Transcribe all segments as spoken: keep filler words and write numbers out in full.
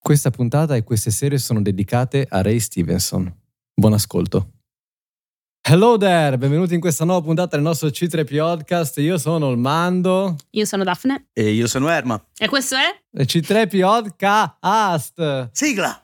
Questa puntata e queste serie sono dedicate a Ray Stevenson. Buon ascolto. Hello there, benvenuti in questa nuova puntata del nostro C tre Podcast. Io sono il Mando. Io sono Daphne. E io sono Erma. E questo è? C tre Podcast. Sigla!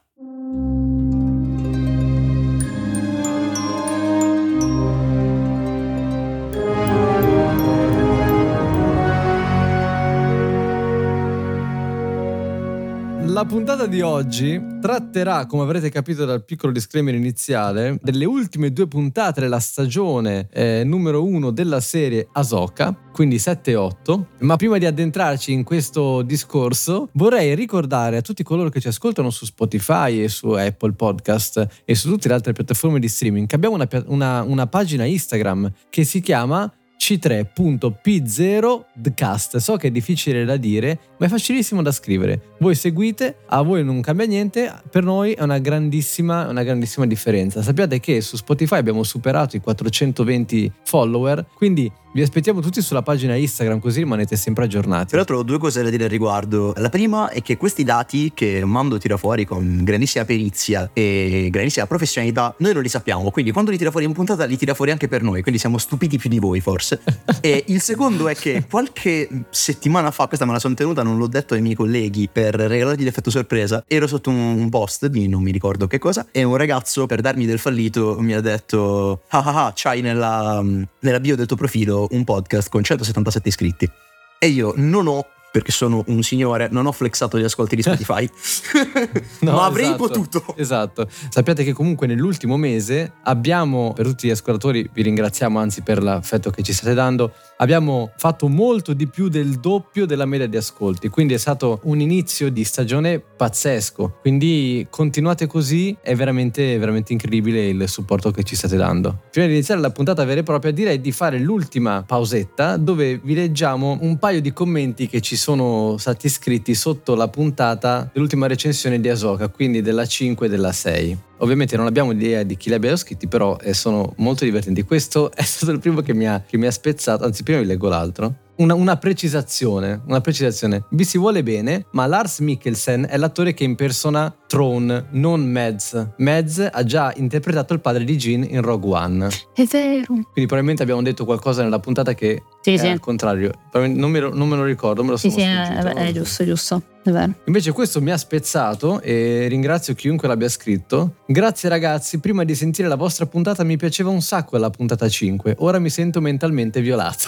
La puntata di oggi tratterà, come avrete capito dal piccolo disclaimer iniziale, delle ultime due puntate della stagione eh, numero uno della serie Ahsoka, quindi sette e otto. Ma prima di addentrarci in questo discorso, vorrei ricordare a tutti coloro che ci ascoltano su Spotify e su Apple Podcast e su tutte le altre piattaforme di streaming che abbiamo una, una, una pagina Instagram che si chiama C tre punto P zero The Cast. So che è difficile da dire, ma è facilissimo da scrivere. Voi seguite, a voi non cambia niente, per noi è una grandissima, una grandissima differenza. Sappiate che su Spotify abbiamo superato i quattrocentoventi follower, quindi vi aspettiamo tutti sulla pagina Instagram, così rimanete sempre aggiornati. Tra l'altro ho due cose da dire al riguardo. La prima è che questi dati che Mando tira fuori con grandissima perizia e grandissima professionalità, noi non li sappiamo, quindi quando li tira fuori in puntata li tira fuori anche per noi, quindi siamo stupiti più di voi forse. E il secondo è che qualche settimana fa, questa me la sono tenuta, non l'ho detto ai miei colleghi per regalargli l'effetto sorpresa, ero sotto un post di non mi ricordo che cosa e un ragazzo per darmi del fallito mi ha detto ah ah ah, c'hai nella, nella bio del tuo profilo un podcast con centosettantasette iscritti. E io non ho, perché sono un signore, non ho flexato gli ascolti di Spotify. No, ma avrei esatto, potuto. Esatto. Sappiate che comunque nell'ultimo mese abbiamo, per tutti gli ascoltatori, vi ringraziamo anzi per l'affetto che ci state dando, abbiamo fatto molto di più del doppio della media di ascolti, quindi è stato un inizio di stagione pazzesco, quindi continuate così, è veramente veramente incredibile il supporto che ci state dando. Prima di iniziare la puntata vera e propria direi di fare l'ultima pausetta dove vi leggiamo un paio di commenti che ci sono stati scritti sotto la puntata dell'ultima recensione di Ahsoka, quindi della cinque e della sei. Ovviamente non abbiamo idea di chi li abbia scritti, però eh, sono molto divertenti. Questo è stato il primo che mi ha, che mi ha spezzato, anzi prima vi leggo l'altro. Una, una precisazione, una precisazione. Vi si vuole bene, ma Lars Mikkelsen è l'attore che impersona Thrawn, non Mads. Mads ha già interpretato il padre di Jyn in Rogue One. È vero. Quindi probabilmente abbiamo detto qualcosa nella puntata che sì, è sì. al contrario. Non me, lo, non me lo ricordo, me lo sono sì, sì, sfuggito. è, è giusto, giusto. È vero. Invece questo mi ha spezzato e ringrazio chiunque l'abbia scritto. Grazie ragazzi, prima di sentire la vostra puntata mi piaceva un sacco la puntata cinque. Ora mi sento mentalmente violato.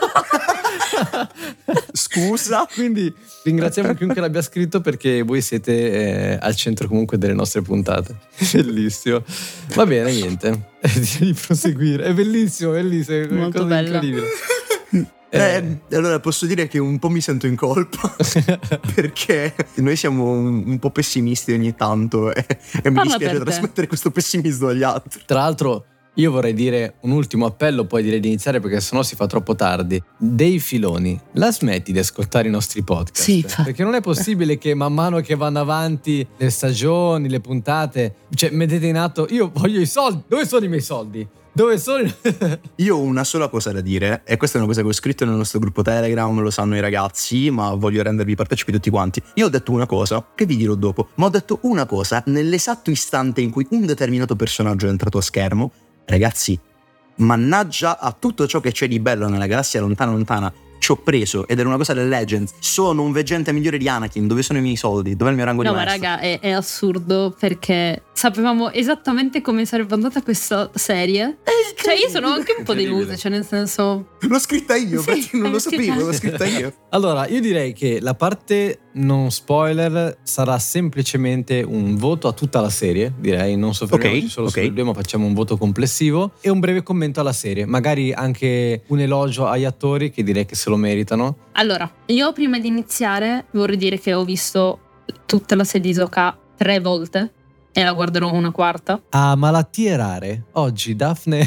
Scusa. Quindi ringraziamo chiunque l'abbia scritto perché voi siete eh, al centro comunque delle nostre puntate. Bellissimo. Va bene, niente. Di proseguire. È bellissimo, bellissimo. Molto bello. Incredibile. Eh, allora posso dire che un po' mi sento in colpa perché noi siamo un, un po' pessimisti ogni tanto e, e mi Parla dispiace per te. trasmettere questo pessimismo agli altri. Tra l'altro io vorrei dire un ultimo appello, poi direi di iniziare perché sennò si fa troppo tardi. Dei filoni, la smetti di ascoltare i nostri podcast? Sì, perché non è possibile che man mano che vanno avanti le stagioni, le puntate, cioè mettete in atto, io voglio i soldi, dove sono i miei soldi? Dove sono? Io ho una sola cosa da dire, e questa è una cosa che ho scritto nel nostro gruppo Telegram, lo sanno i ragazzi, ma voglio rendervi partecipi tutti quanti. Io ho detto una cosa, che vi dirò dopo, ma ho detto una cosa nell'esatto istante in cui un determinato personaggio è entrato a schermo. Ragazzi, mannaggia a tutto ciò che c'è di bello nella galassia lontana lontana. Ci ho preso, ed era una cosa del Legends. Sono un veggente migliore di Anakin. Dove sono i miei soldi? Dov'è il mio rango No, di ma maestro? raga, è, è assurdo perché sapevamo esattamente come sarebbe andata questa serie. Cioè io sono anche un po' delusa, cioè nel senso... L'ho scritta io, Sì, perché non lo l'hai scritta. sapevo, l'ho scritta io. Allora, io direi che la parte non spoiler sarà semplicemente un voto a tutta la serie, direi, non soffermiamoci Ok, solo ok. sul due, ma facciamo un voto complessivo e un breve commento alla serie, magari anche un elogio agli attori che direi che se lo meritano. Allora, io prima di iniziare vorrei dire che ho visto tutta la serie di Ahsoka tre volte e la guarderò una quarta. A malattie rare, oggi Daphne...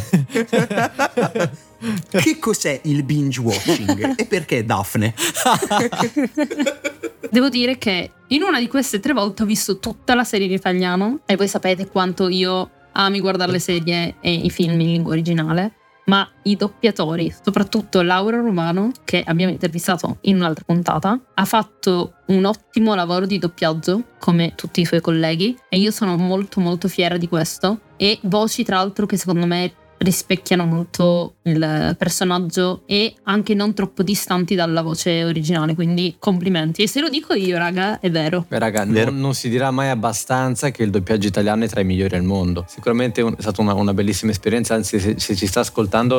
Che cos'è il binge watching? E perché Daphne? Devo dire che in una di queste tre volte ho visto tutta la serie in italiano e voi sapete quanto io ami guardare le serie e i film in lingua originale. ma i doppiatori, soprattutto Laura Romano, che abbiamo intervistato in un'altra puntata, ha fatto un ottimo lavoro di doppiaggio come tutti i suoi colleghi e io sono molto molto fiera di questo, e voci tra l'altro che secondo me rispecchiano molto il personaggio e anche non troppo distanti dalla voce originale, quindi complimenti. E se lo dico io, raga, è vero. Beh, raga, non, non si dirà mai abbastanza che il doppiaggio italiano è tra i migliori al mondo. Sicuramente è, un, è stata una, una bellissima esperienza, anzi se, se ci sta ascoltando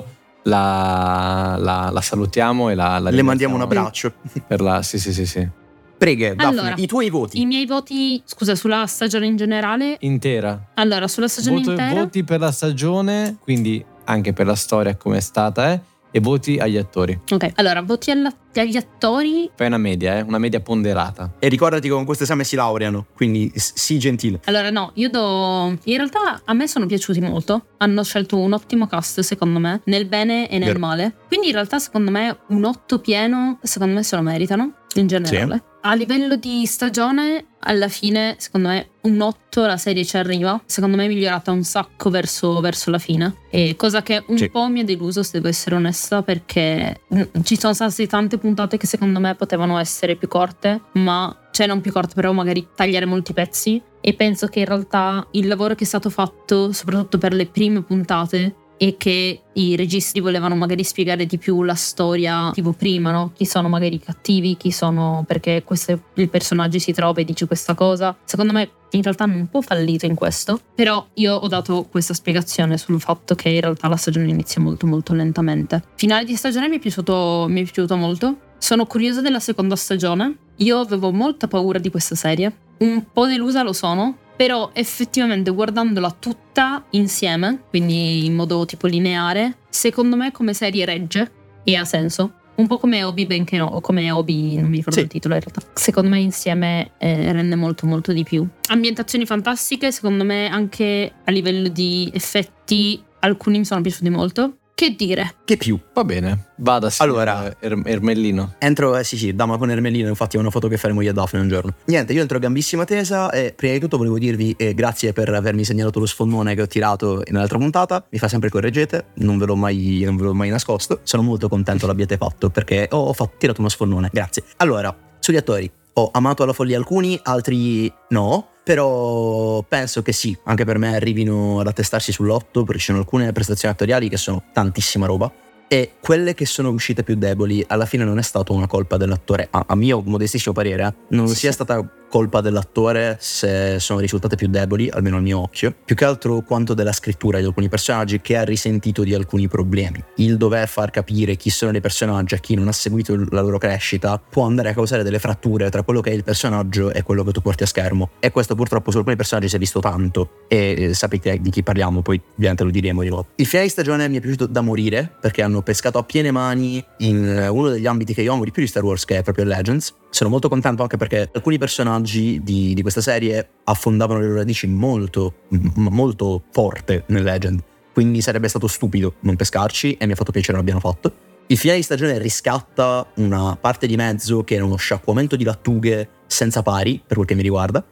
la, la, la salutiamo e la, la le mandiamo un abbraccio per la, sì sì sì sì. Preghe, Daphne, allora, i tuoi voti. I miei voti, scusa, sulla stagione in generale intera. Allora, sulla stagione Voto, intera voti per la stagione, quindi anche per la storia come è stata, eh, e voti agli attori. Ok, allora, voti alla, agli attori. Fai una media, eh, una media ponderata. E ricordati che con questo esame si laureano, quindi sii gentile. Allora no, io do... In realtà a me sono piaciuti molto. Hanno scelto un ottimo cast, secondo me, nel bene e nel Vero. male. Quindi in realtà secondo me un otto pieno, secondo me se lo meritano, in generale. Sì. A livello di stagione, alla fine, secondo me un otto la serie ci arriva. Secondo me è migliorata un sacco verso, verso la fine. E cosa che un Sì. po' mi ha deluso, se devo essere onesta, perché mm, ci sono state tante puntate che secondo me potevano essere più corte, ma cioè non più corte, però magari tagliare molti pezzi. E penso che in realtà il lavoro che è stato fatto, soprattutto per le prime puntate, e che i registi volevano magari spiegare di più la storia tipo prima, no? Chi sono magari i cattivi, chi sono, perché questo, il personaggio si trova e dice questa cosa. Secondo me in realtà hanno un po' fallito in questo, però io ho dato questa spiegazione sul fatto che in realtà la stagione inizia molto molto lentamente. Finale di stagione mi è piaciuto, mi è piaciuto molto. Sono curiosa della seconda stagione. Io avevo molta paura di questa serie, un po' delusa lo sono, però effettivamente guardandola tutta insieme, quindi in modo tipo lineare, secondo me come serie regge e ha senso. Un po' come Obi, benché no, o come Obi, non mi ricordo Sì. il titolo in realtà. Secondo me insieme eh, rende molto molto di più. Ambientazioni fantastiche, secondo me anche a livello di effetti alcuni mi sono piaciuti molto. Che dire? Che più? Va bene, vada signor Allora- Er- Ermellino. Entro, eh sì sì, dama con Ermellino, infatti è una foto che faremo io a Daphne un giorno. Niente, io entro a gambissima tesa e prima di tutto volevo dirvi eh, grazie per avermi segnalato lo sfondone che ho tirato nell'altra puntata. Mi fa sempre correggete, non ve l'ho mai, non ve l'ho mai nascosto. Sono molto contento l'abbiate fatto perché ho, ho fatto, tirato uno sfondone, grazie. Allora, sugli attori, ho amato alla follia alcuni, altri no. Però penso che sì, anche per me arrivino ad attestarsi sull'otto, perché ci sono alcune prestazioni attoriali che sono tantissima roba. E quelle che sono uscite più deboli alla fine non è stata una colpa dell'attore, a, a mio modestissimo parere, eh, non Sì, sia sì. stata colpa dell'attore se sono risultate più deboli, almeno al mio occhio, più che altro quanto della scrittura di alcuni personaggi che ha risentito di alcuni problemi. Il dover far capire chi sono i personaggi a chi non ha seguito la loro crescita può andare a causare delle fratture tra quello che è il personaggio e quello che tu porti a schermo, e questo purtroppo su alcuni personaggi si è visto tanto e eh, sapete di chi parliamo, poi ovviamente lo diremo di nuovo. Il finale di stagione mi è piaciuto da morire perché hanno pescato a piene mani in eh, uno degli ambiti che io amo di più di Star Wars, che è proprio Legends. Sono molto contento anche perché alcuni personaggi di, di questa serie affondavano le loro radici molto, m- molto forte nel Legend, quindi sarebbe stato stupido non pescarci e mi ha fatto piacere l'abbiano fatto. Il finale di stagione riscatta una parte di mezzo che era uno sciacquamento di lattughe senza pari per quel che mi riguarda,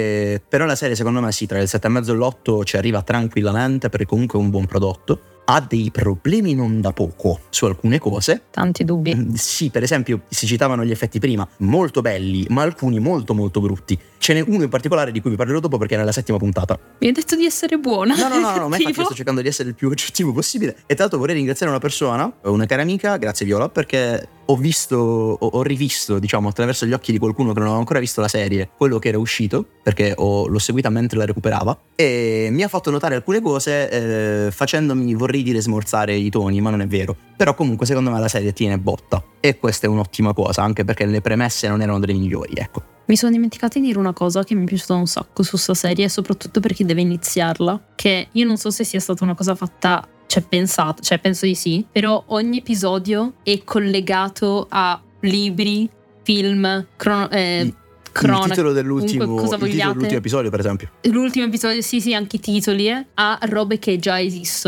e però la serie secondo me sì, tra il sette e mezzo e l'otto ci arriva tranquillamente perché comunque è un buon prodotto. Ha dei problemi non da poco su alcune cose. Tanti dubbi. Mm, Sì, per esempio si citavano gli effetti prima, molto belli, ma alcuni molto molto brutti. Ce n'è uno in particolare di cui vi parlerò dopo perché è nella settima puntata. Mi hai detto di essere buona. No, no, no, no, ma infatti Tipo? io sto cercando di essere il più oggettivo possibile. E tra l'altro vorrei ringraziare una persona, una cara amica, grazie Viola, perché ho visto, ho, ho rivisto, diciamo, attraverso gli occhi di qualcuno che non aveva ancora visto la serie, quello che era uscito, perché ho- l'ho seguita mentre la recuperava, e mi ha fatto notare alcune cose eh, facendomi, vorrei dire, smorzare i toni, ma non è vero. Però comunque secondo me la serie tiene botta, e questa è un'ottima cosa, anche perché le premesse non erano delle migliori, ecco. Mi sono dimenticata di dire una cosa che mi è piaciuta un sacco su sta serie, soprattutto per chi deve iniziarla, che io non so se sia stata una cosa fatta, cioè pensata, cioè penso di sì, però ogni episodio è collegato a libri, film, crono, eh, Il- cronache, il titolo dell'ultimo, comunque cosa il titolo vogliate. dell'ultimo episodio, per esempio. L'ultimo episodio, sì sì, anche i titoli, eh, a robe che già esistono.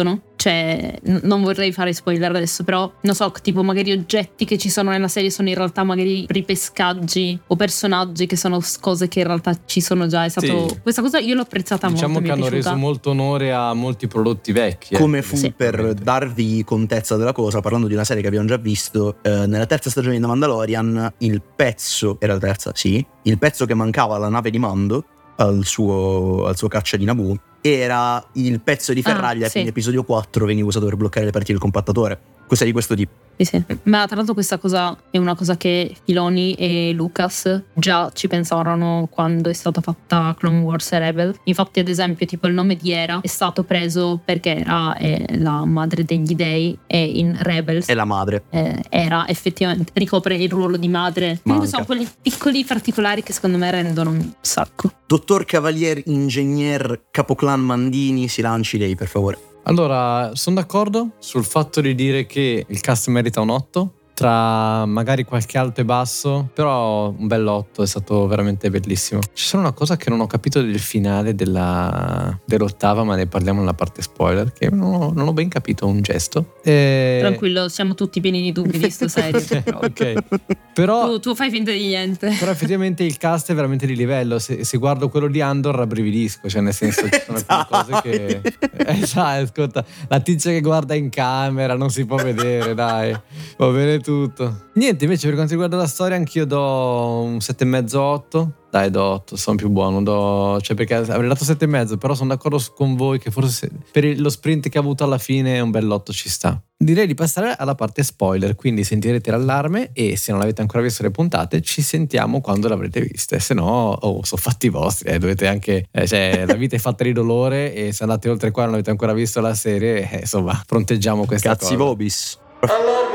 cioè n- non vorrei fare spoiler adesso, però non so, tipo magari oggetti che ci sono nella serie sono in realtà magari ripescaggi o personaggi che sono cose che in realtà ci sono già. È stato Sì. Questa cosa io l'ho apprezzata Diciamo molto, che mi è hanno piaciuta. reso molto onore a molti prodotti vecchi. Come eh. fu Sì. per darvi contezza della cosa, parlando di una serie che abbiamo già visto, eh, nella terza stagione di The Mandalorian, il pezzo, era la terza, sì, il pezzo che mancava alla nave di Mando, al suo, al suo caccia di Naboo, era il pezzo di ferraglia Ah, che sì. in episodio quattro veniva usato per bloccare le partite del compattatore. Questa è di questo tipo. Sì, sì. Ma tra l'altro questa cosa è una cosa che Filoni e Lucas già ci pensarono quando è stata fatta Clone Wars e Rebel. Infatti, ad esempio, tipo il nome di Hera è stato preso perché Hera è la madre degli dei e in Rebels È la madre. eh, Hera effettivamente ricopre il ruolo di madre. Comunque sono quelli piccoli particolari che secondo me rendono un sacco. Dottor Cavalier Ingegner Capoclan Mandini, si lanci lei, per favore. Allora, sono d'accordo sul fatto di dire che il cast merita un otto, tra magari qualche alto e basso, però un bel otto, è stato veramente bellissimo. C'è solo una cosa che non ho capito del finale della, dell'ottava, ma ne parliamo nella parte spoiler, che non ho, non ho ben capito un gesto. E... Tranquillo, siamo tutti pieni di dubbi di sto serie. Ok, però... tu, tu fai finta di niente. Però effettivamente il cast è veramente di livello. Se, se guardo quello di Andor rabbrividisco, cioè nel senso ci sono alcune cose che esatto, ascolta, la tizia che guarda in camera non si può vedere, dai, va bene tutto. Niente, invece per quanto riguarda la storia anch'io do un sette e mezzo otto. Dai, do otto, sono più buono, do... cioè perché avrei dato sette e mezzo, però sono d'accordo con voi che forse se... per il- lo sprint che ha avuto alla fine un bell'otto ci sta. Direi di passare alla parte spoiler, quindi sentirete l'allarme e se non avete ancora visto le puntate ci sentiamo quando le avrete viste, se no oh, sono fatti vostri, eh, dovete anche, eh, cioè la vita è fatta di dolore e se andate oltre qua e non avete ancora visto la serie, eh, insomma, fronteggiamo questa Cazzi cosa. vobis. Allarme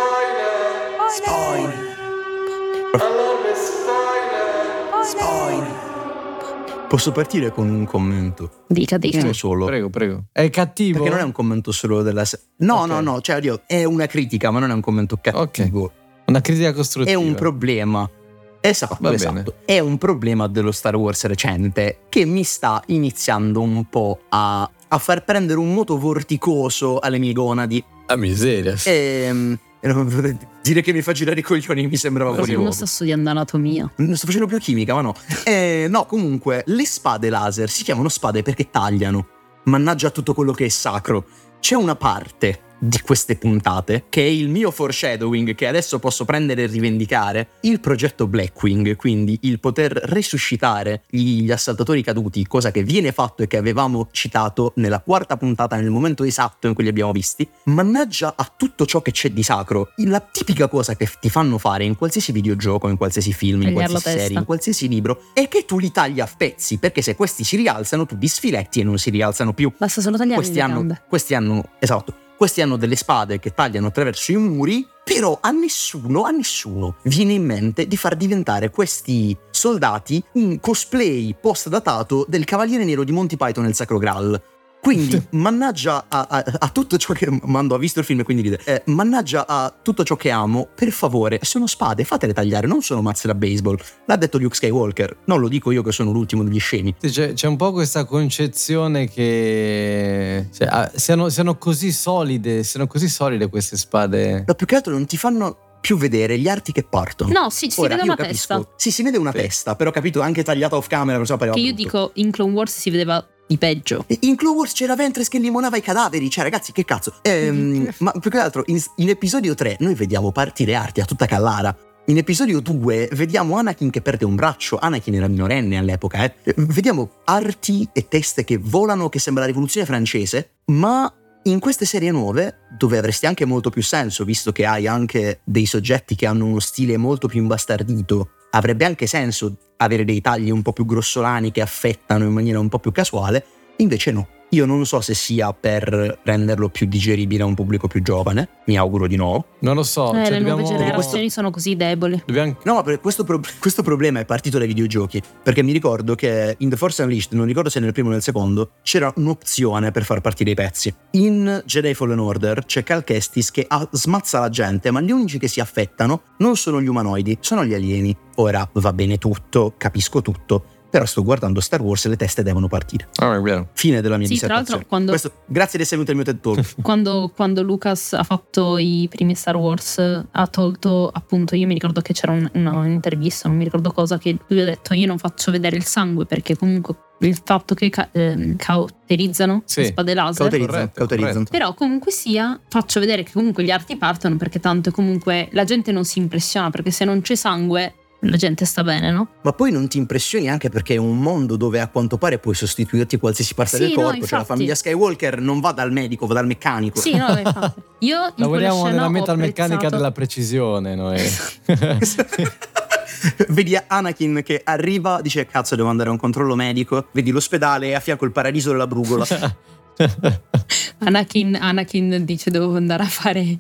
spoiler! Spoiler. Allarme spoiler! Spoiler. Posso partire con un commento? Dica, dica. Uno solo. Prego, prego. È cattivo? Perché non è un commento solo della serie. No, Ok. no, no, cioè oddio, è una critica, ma non è un commento cattivo. Una critica costruttiva. È un problema. Esatto, Va esatto. bene. È un problema dello Star Wars recente che mi sta iniziando un po' a, a far prendere un moto vorticoso alle mie gonadi. La miseria. E dire che mi fa girare i coglioni mi sembrava fuori Non luogo. sto studiando anatomia. Non sto facendo più chimica, ma no. Eh, no, comunque, le spade laser si chiamano spade perché tagliano. Mannaggia tutto quello che è sacro. C'è una parte di queste puntate che è il mio foreshadowing che adesso posso prendere e rivendicare, il progetto Blackwing, quindi il poter resuscitare gli assaltatori caduti, cosa che viene fatto e che avevamo citato nella quarta puntata nel momento esatto in cui li abbiamo visti. Mannaggia a tutto ciò che c'è di sacro, la tipica cosa che ti fanno fare in qualsiasi videogioco, in qualsiasi film, in Tagliare la qualsiasi serie, testa. in qualsiasi libro, è che tu li tagli a pezzi, perché se questi si rialzano tu li sfiletti e non si rialzano più. Basta solo tagliare Questi le hanno, gambe. questi hanno, esatto, questi hanno delle spade che tagliano attraverso i muri, però a nessuno, a nessuno viene in mente di far diventare questi soldati un cosplay post-datato del Cavaliere Nero di Monty Python e il Sacro Graal. Quindi, mannaggia a, a, a tutto ciò che... Mando, ha visto il film e quindi ride. Eh, mannaggia a tutto ciò che amo, per favore, sono spade, fatele tagliare, non sono mazze da baseball. L'ha detto Luke Skywalker, non lo dico io che sono l'ultimo degli scemi. Sì, c'è, c'è un po' questa concezione che cioè, ah, siano, siano così solide, siano così solide queste spade. Ma più che altro non ti fanno più vedere gli arti che partono. No, sì, si Ora, vede io una capisco. testa. Sì, si vede una Sì. testa, però capito, anche tagliata off camera, non so, pareva Che io brutto. dico, in Clone Wars si vedeva di peggio. E in Clone Wars c'era Ventress che limonava i cadaveri, cioè ragazzi che cazzo. Ehm, ma più che altro in, in episodio tre noi vediamo partire arti a tutta Callara. In episodio due vediamo Anakin che perde un braccio, Anakin era minorenne all'epoca, eh. Eh, Vediamo arti e teste che volano, che sembra la rivoluzione francese, ma in queste serie nuove, dove avresti anche molto più senso, visto che hai anche dei soggetti che hanno uno stile molto più imbastardito, avrebbe anche senso avere dei tagli un po' più grossolani che affettano in maniera un po' più casuale, invece no. Io non so se sia per renderlo più digeribile a un pubblico più giovane, mi auguro di no. Non lo so. Eh, cioè, le dobbiamo, nuove generazioni sono così deboli. dobbiamo No, ma per questo, pro- questo problema è partito dai videogiochi, perché mi ricordo che in The Force Unleashed, non ricordo se nel primo o nel secondo, c'era un'opzione per far partire i pezzi. In Jedi Fallen Order c'è Cal Kestis che ah, smazza la gente, ma gli unici che si affettano non sono gli umanoidi, sono gli alieni. Ora va bene tutto, capisco tutto, Però sto guardando Star Wars e le teste devono partire. Ah, è vero. Fine della mia Sì, tra dissertazione. l'altro, quando- Questo, grazie di essere venuto al mio TED Talk. Quando, quando Lucas ha fatto i primi Star Wars, ha tolto appunto, io mi ricordo che c'era un- una, un'intervista, non mi ricordo cosa, che lui ha detto io non faccio vedere il sangue perché comunque il fatto che ca- ehm, cauterizzano Sì, le spade laser. Cauterizzano, Corretto, cauterizzano. Però comunque sia, faccio vedere che comunque gli arti partono perché tanto comunque la gente non si impressiona, perché se non c'è sangue la gente sta bene, no? Ma poi non ti impressioni anche perché è un mondo dove a quanto pare puoi sostituirti qualsiasi parte Sì, del no, corpo. Cioè la infatti. famiglia Skywalker non va dal medico, va dal meccanico. Sì, no, infatti. Io in quella Lavoriamo scena nella ho metalmeccanica apprezzato- della precisione noi. Vedi Anakin che arriva, dice cazzo devo andare a un controllo medico. Vedi l'ospedale e a fianco il paradiso della brugola. Anakin, Anakin dice devo andare a fare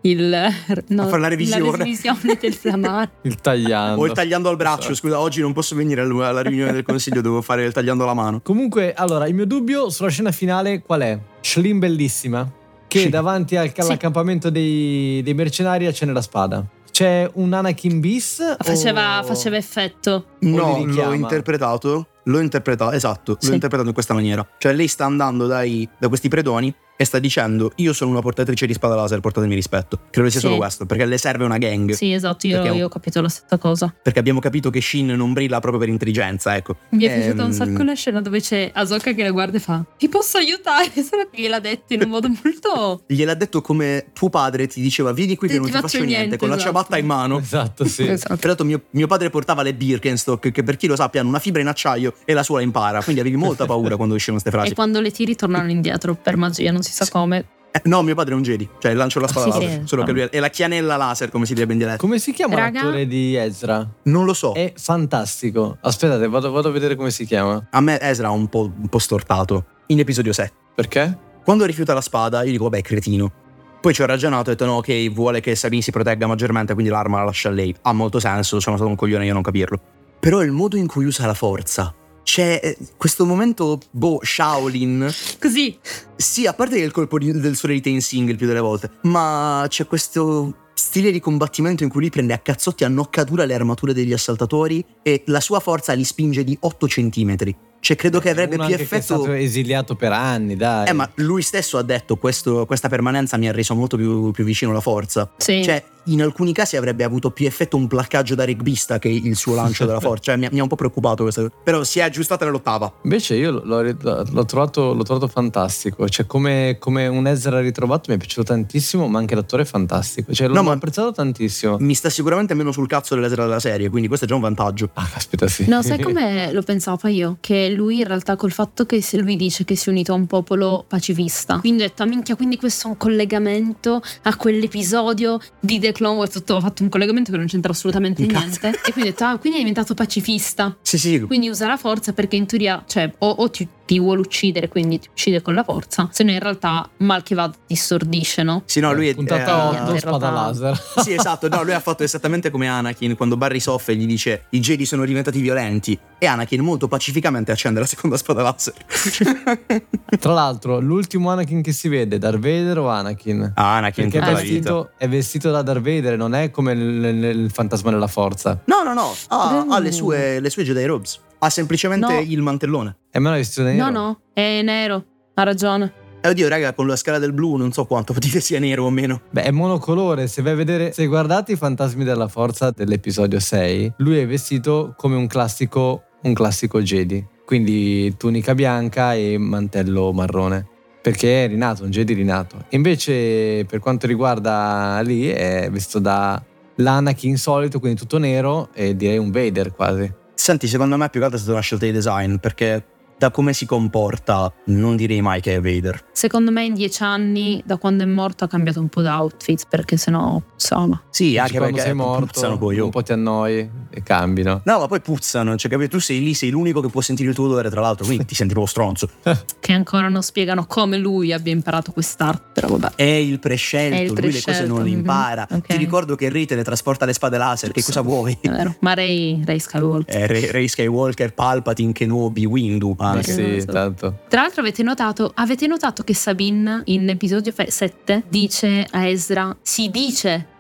il no, A fare la revisione. revisione del flamare. Il tagliando. O il tagliando al braccio. Esatto. Scusa, oggi non posso venire al- alla riunione del consiglio, devo fare il tagliando la mano. Comunque, allora, il mio dubbio sulla scena finale qual è? Shlin bellissima, che Sì. davanti al, Sì. all'accampamento dei, dei mercenari accende la spada. C'è un Anakin bis? Faceva, o- faceva effetto. No, li richiama? l'ho interpretato. L'ho interpretato, esatto, Sì. l'ho interpretato in questa maniera. Cioè lei sta andando dai, da questi predoni e sta dicendo io sono una portatrice di spada laser, portatemi rispetto. Credo sia Sì. solo questo, perché le serve una gang. Sì, esatto, io, Perché- io ho capito la stessa cosa. Perché abbiamo capito che Shin non brilla proprio per intelligenza, ecco. Mi è piaciuta un Ehm, sacco la scena dove c'è Ahsoka che la guarda e fa ti posso aiutare? Solo che gliel'ha detto in un modo molto... Gliel'ha detto come tuo padre ti diceva vieni qui che Ti- non ti ti faccio faccio niente, niente, con la esatto. ciabatta in mano. Esatto, sì. Esatto. Tra l'altro mio, mio padre portava le Birkenstock che per chi lo sappia hanno una fibra in acciaio e la suola impara, quindi avevi molta paura quando uscivano queste frasi. E quando le tiri tornano indietro per magia, non si sa come. Eh, no, mio padre è un Jedi, cioè lancio la spada Sì, laser, sì. solo che lui è, è la chianella laser come si direbbe in dialetto. Come si chiama Raga? l'attore di Ezra? Non lo so, È fantastico. Aspettate, vado, vado a vedere come si chiama. a me Ezra ha un po', un po' stortato in episodio sette. Perché? Quando rifiuta la spada io dico vabbè cretino. Poi ci ho ragionato e ho detto no ok, vuole che Sabine si protegga maggiormente quindi l'arma la lascia a lei. Ha molto senso, sono stato un coglione io a non capirlo. Però il modo in cui usa la forza, c'è eh, questo momento boh Shaolin. Così. Sì, a parte che il colpo di- del sole di Tenzing il più delle volte, ma c'è questo stile di combattimento in cui lui prende a cazzotti a noccatura le armature degli assaltatori e la sua forza li spinge di otto centimetri. Cioè credo che avrebbe Uno più anche che è effetto. stato esiliato per anni, dai. Eh, ma lui stesso ha detto questo, questa permanenza mi ha reso molto più, più vicino alla forza. Sì. Cioè, in alcuni casi avrebbe avuto più effetto un placcaggio da rugbista che il suo lancio della forza. Cioè, mi ha, mi ha un po' preoccupato questo. Però si è aggiustata nell'ottava. Invece io l'ho, l'ho trovato, l'ho trovato fantastico. Cioè, come, come un Ezra ritrovato mi è piaciuto tantissimo, ma anche l'attore è fantastico. Cioè, l'ho No, ma- apprezzato tantissimo. Mi sta sicuramente meno sul cazzo dell'esera della serie, quindi questo è già un vantaggio. Ah, caspita, sì. No, sai come l'ho pensata io? Che lui in realtà col fatto che se lui dice che si è unito a un popolo pacifista, quindi ho detto, "Ah, minchia, quindi questo è un collegamento a quell'episodio di The Clone Wars", tutto, ho fatto un collegamento che non c'entra assolutamente Cazzo. niente, e quindi ho detto, ah, quindi è diventato pacifista, Sì, sì. quindi usa la forza perché in teoria, cioè, o, o ti, ti vuole uccidere, quindi ti uccide con la forza, se no in realtà mal che va ti stordisce, no? Sì, no, lui è. Puntata è- otto, in spada realtà- laser. Sì, esatto. No, lui ha fatto esattamente come Anakin quando Barry soffre e gli dice i Jedi sono diventati violenti. E Anakin molto pacificamente accende la seconda spada laser. Tra l'altro, l'ultimo Anakin che si vede, Darth Vader o Anakin? Ah, Anakin Perché è tutta la vita. vestito, è vestito da Darth Vader, non è come il, il fantasma della forza. No, no, no. Ha, No. ha le sue le sue Jedi robes. Ha semplicemente No. il mantellone. E me l'ha vestito da nero. No, no, è nero, ha ragione. E oddio, raga, con la scala del blu non so quanto potete sia nero o meno. Beh, è monocolore. Se vai a vedere, se guardate i fantasmi della forza dell'episodio sei, lui è vestito come un classico, un classico Jedi. Quindi tunica bianca e mantello marrone. Perché è rinato, un Jedi rinato. Invece, per quanto riguarda lì, è vestito da l'Anakin solito, quindi tutto nero, e direi un Vader quasi. Senti, secondo me più che altro è stata una scelta di design, perché da come si comporta non direi mai che è Vader. Secondo me in dieci anni, da quando è morto, ha cambiato un po' d'outfit, perché sennò insomma. Sì, anche quando perché sei morto, puzzano poi. oh. un po' ti annoi e cambino. No, ma poi puzzano, cioè capito? Tu sei lì, sei l'unico che può sentire il tuo odore, tra l'altro, quindi ti senti proprio stronzo. Che ancora non spiegano come lui abbia imparato quest'arte, però vabbè. È il prescelto, È il lui le cose prescelto, non le mhm, impara. ok. Ti ricordo che Ray teletrasporta le spade laser, che cosa vuoi? È vero. Ma Ray, Ray Skywalker. Eh, Ray, Ray Skywalker, Palpatine, Kenobi, Windu Eh anche. sì, esatto. tanto. Tra l'altro avete notato, avete notato che Sabine in episodio sette dice a Ezra, si dice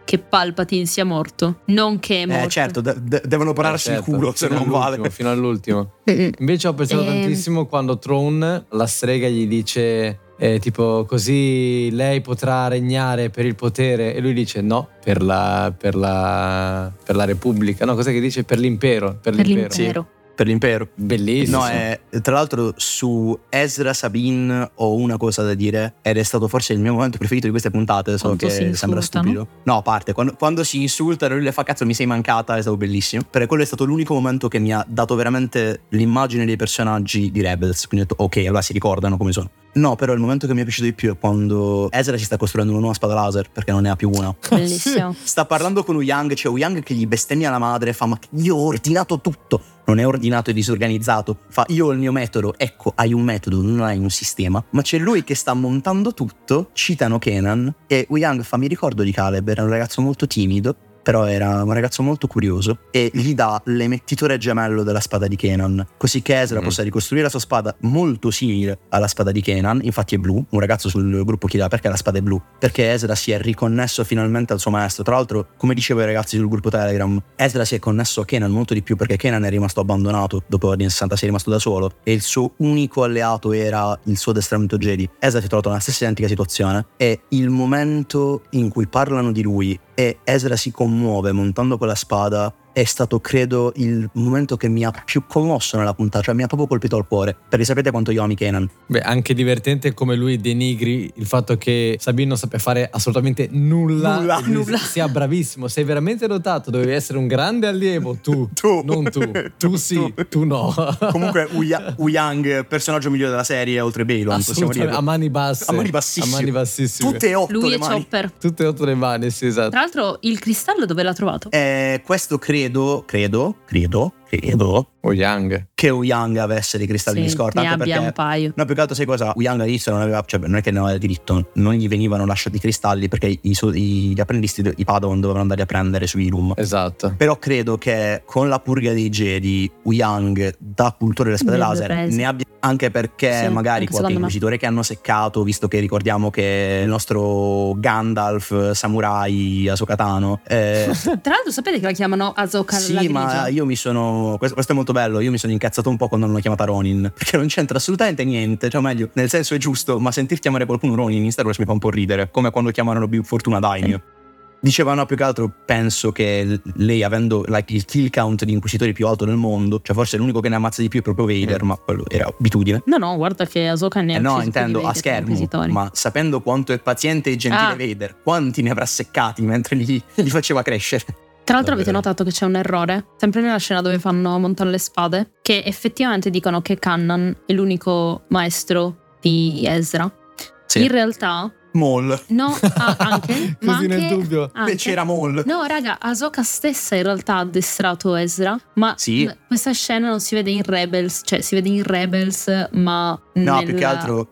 che Palpatine sia morto, non che è morto. Eh certo, de- de- devono pararsi Eh, il certo, culo se fino non all'ultimo, vale. fino all'ultimo. Mm. Invece ho pensato Ehm. tantissimo quando Thrawn, la strega, gli dice eh, tipo così lei potrà regnare per il potere, e lui dice no, per la, per la, per la Repubblica. No, cos'è che dice? Per l'impero. Per, Per l'impero. l'impero. Per l'impero. Bellissimo. No, è, tra l'altro su Ezra Sabine ho una cosa da dire, ed è stato forse il mio momento preferito di queste puntate. So Quanto che si sembra insultano? stupido. No, a parte, quando, quando si insultano, lui le fa cazzo, mi sei mancata, è stato bellissimo. Perché quello è stato l'unico momento che mi ha dato veramente l'immagine dei personaggi di Rebels. Quindi ho detto, ok, allora si ricordano come sono. No, però il momento che mi è piaciuto di più è quando Ezra si sta costruendo una nuova spada laser, perché non ne ha più una. Bellissimo. Sta parlando con Uyang, c'è Uyang che gli bestemmia la madre, fa ma io ho ordinato tutto. Non è ordinato e disorganizzato. Fa io ho il mio metodo. Ecco, hai un metodo, non hai un sistema. Ma c'è lui che sta montando tutto. Citano Kanan e Uyang fa mi ricordo di Caleb, era un ragazzo molto timido, però era un ragazzo molto curioso, e gli dà l'emettitore gemello della spada di Kanan, così che Ezra Mm. possa ricostruire la sua spada molto simile alla spada di Kanan. Infatti è blu. Un ragazzo sul gruppo chiedeva perché la spada è blu, perché Ezra si è riconnesso finalmente al suo maestro. Tra l'altro, come dicevo ai ragazzi sul gruppo Telegram, Ezra si è connesso a Kanan molto di più, perché Kanan è rimasto abbandonato dopo Ordine sessantasei, è rimasto da solo e il suo unico alleato era il suo addestramento Jedi. Ezra si è trovato nella stessa identica situazione, e il momento in cui parlano di lui e Ezra si commuove montando quella spada è stato, credo, il momento che mi ha più commosso nella puntata, cioè mi ha proprio colpito al cuore, perché sapete quanto io ami Kanan. Beh, anche divertente come lui denigri il fatto che Sabine non sappia fare assolutamente nulla, Nulla. e lui Nulla. sia bravissimo. Sei veramente dotato, dovevi essere un grande allievo tu, Tu. non tu, tu sì, tu no. Comunque Uya- Uyang, personaggio migliore della serie oltre Balon, possiamo Assolutamente, dire. a mani basse, A mani bassissime. a mani bassissime. Tutte e otto Lui le e mani. Chopper. Tutte e otto le mani, sì, esatto. Tra l'altro, il cristallo dove l'ha trovato? Eh, questo credo, credo, credo, credo O Young. che Uyang avesse dei cristalli Sì, di scorta, ne anche abbia perché un paio. no, più che altro sai cosa? Uyang all'inizio non aveva, cioè non è che ne aveva diritto, non gli venivano lasciati i cristalli perché i, suoi- i- gli apprendisti, i Padawan dovevano andare a prendere su Ilum. Esatto. Però credo che con la purga dei Jedi Uyang, da cultore delle spade Ne abbia laser, presi. ne abbia, anche perché Sì, magari anche qualche secondo me. inquisitore che hanno seccato, visto che ricordiamo che il nostro Gandalf samurai Ahsoka Tano eh, Tra l'altro, sapete che la chiamano Ahsoka la sì, grigia? ma io mi sono. Questo, questo è molto bello. Io mi sono incazzato un po' quando l'hanno chiamata Ronin. Perché non c'entra assolutamente niente. Cioè, meglio, nel senso è giusto, ma sentir chiamare qualcuno Ronin in Star Wars mi fa un po' ridere. Come quando chiamano Big Fortuna Daimyo. Diceva no, più che altro penso che l- lei, avendo like, il kill count di inquisitori più alto del mondo, cioè forse l'unico che ne ammazza di più è proprio Vader, ma quello era abitudine. No, no, guarda che Ahsoka ne ha Eh no, uccisi intendo più di a venti schermo, inquisitori. ma sapendo quanto è paziente e gentile Ah. Vader, quanti ne avrà seccati mentre li, li faceva crescere. Tra l'altro avete Davvero. notato che c'è un errore, sempre nella scena dove fanno montare le spade, che effettivamente dicono che Kanan è l'unico maestro di Ezra. Sì. In realtà, Maul. no, ah, anche, ma Così nel anche- dubbio. anche- Beh, c'era Maul. No, raga, Ahsoka stessa in realtà ha addestrato Ezra, ma Sì. m- questa scena non si vede in Rebels, cioè si vede in Rebels, ma No, nel- più che altro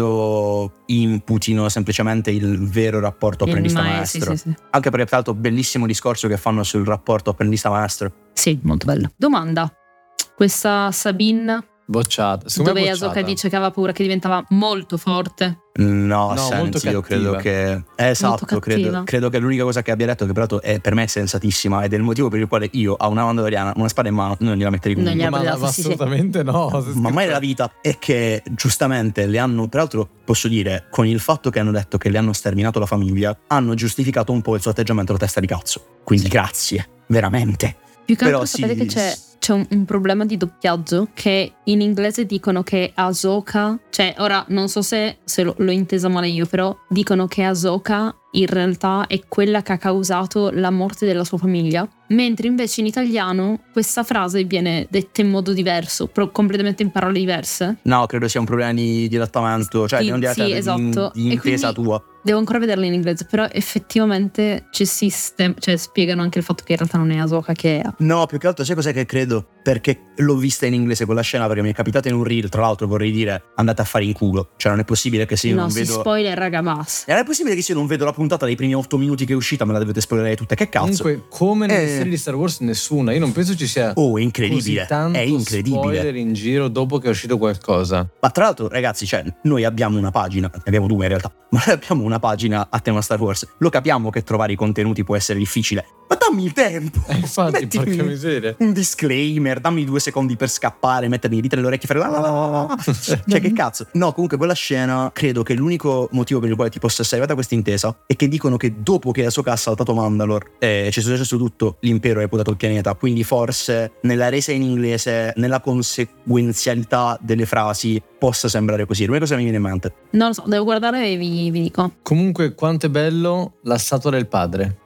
credo imputino semplicemente il vero rapporto il apprendista-maestro. ma- sì, sì, sì. Anche perché, tra l'altro, bellissimo discorso che fanno sul rapporto apprendista-maestro. Sì, molto bello. Domanda: questa Sabine, Bocciata. Secondo me dove è bocciata. Ahsoka dice che aveva paura che diventava molto forte. No, No, molto senti, io credo cattiva. che eh, esatto, cattiva. credo, credo che l'unica cosa che abbia detto, che peraltro è per me è sensatissima, ed è il motivo per il quale io a una mandaloriana una spada in mano non gliela metterei Non comunque. gliela- Ma, Sì, ma sì, sì. assolutamente no. Ma mai nella vita. È che giustamente le hanno, peraltro posso dire, con il fatto che hanno detto che le hanno sterminato la famiglia, hanno giustificato un po' il suo atteggiamento da testa di cazzo. Quindi grazie, veramente. Più che Però altro sì, sapete che c'è, c'è un, un problema di doppiaggio, che in inglese dicono che Ahsoka, cioè ora non so se, se lo- l'ho intesa male io, però dicono che Ahsoka in realtà è quella che ha causato la morte della sua famiglia, mentre invece in italiano questa frase viene detta in modo diverso, pro- completamente in parole diverse. No, credo sia un problema di, di adattamento, cioè Sì, di, non di, sì, di- esatto. di E intesa quindi- tua. Devo ancora vederla in inglese, però effettivamente ci sistem- cioè spiegano anche il fatto che in realtà non è Ahsoka che è. No, più che altro sai cos'è che credo? Perché l'ho vista in inglese quella scena, perché mi è capitata in un reel, tra l'altro vorrei dire andate a fare in culo. Cioè non è possibile che se io no, non si vedo spoiler, raga, basta. E non è possibile che se io non vedo la puntata dei primi otto minuti che è uscita me la dovete spoilerare tutta, che cazzo. Comunque, come nelle Eh. serie di Star Wars, nessuna. Io non penso ci sia Oh, è incredibile, così tanto è incredibile. spoiler in giro dopo che è uscito qualcosa. Ma tra l'altro, ragazzi, cioè, noi abbiamo una pagina, abbiamo due in realtà, ma noi abbiamo una pagina a tema Star Wars. Lo capiamo che trovare i contenuti può essere difficile, ma dammi il tempo. Eh, infatti, Mettimi porca miseria. un disclaimer, dammi due secondi per scappare, mettermi dietro le orecchie e fare la la la la la. Cioè, che cazzo. No, comunque quella scena, credo che l'unico motivo per il quale ti possa essere arrivata questa intesa è che dicono che dopo che Ahsoka ha saltato Mandalore eh, c'è successo tutto, l'impero ha reputato il pianeta, quindi forse nella resa in inglese, nella conseguenzialità delle frasi, possa sembrare così. L'unica cosa che mi viene in mente. Non lo so, devo guardare e vi, vi dico. Comunque, quanto è bello la statua del padre.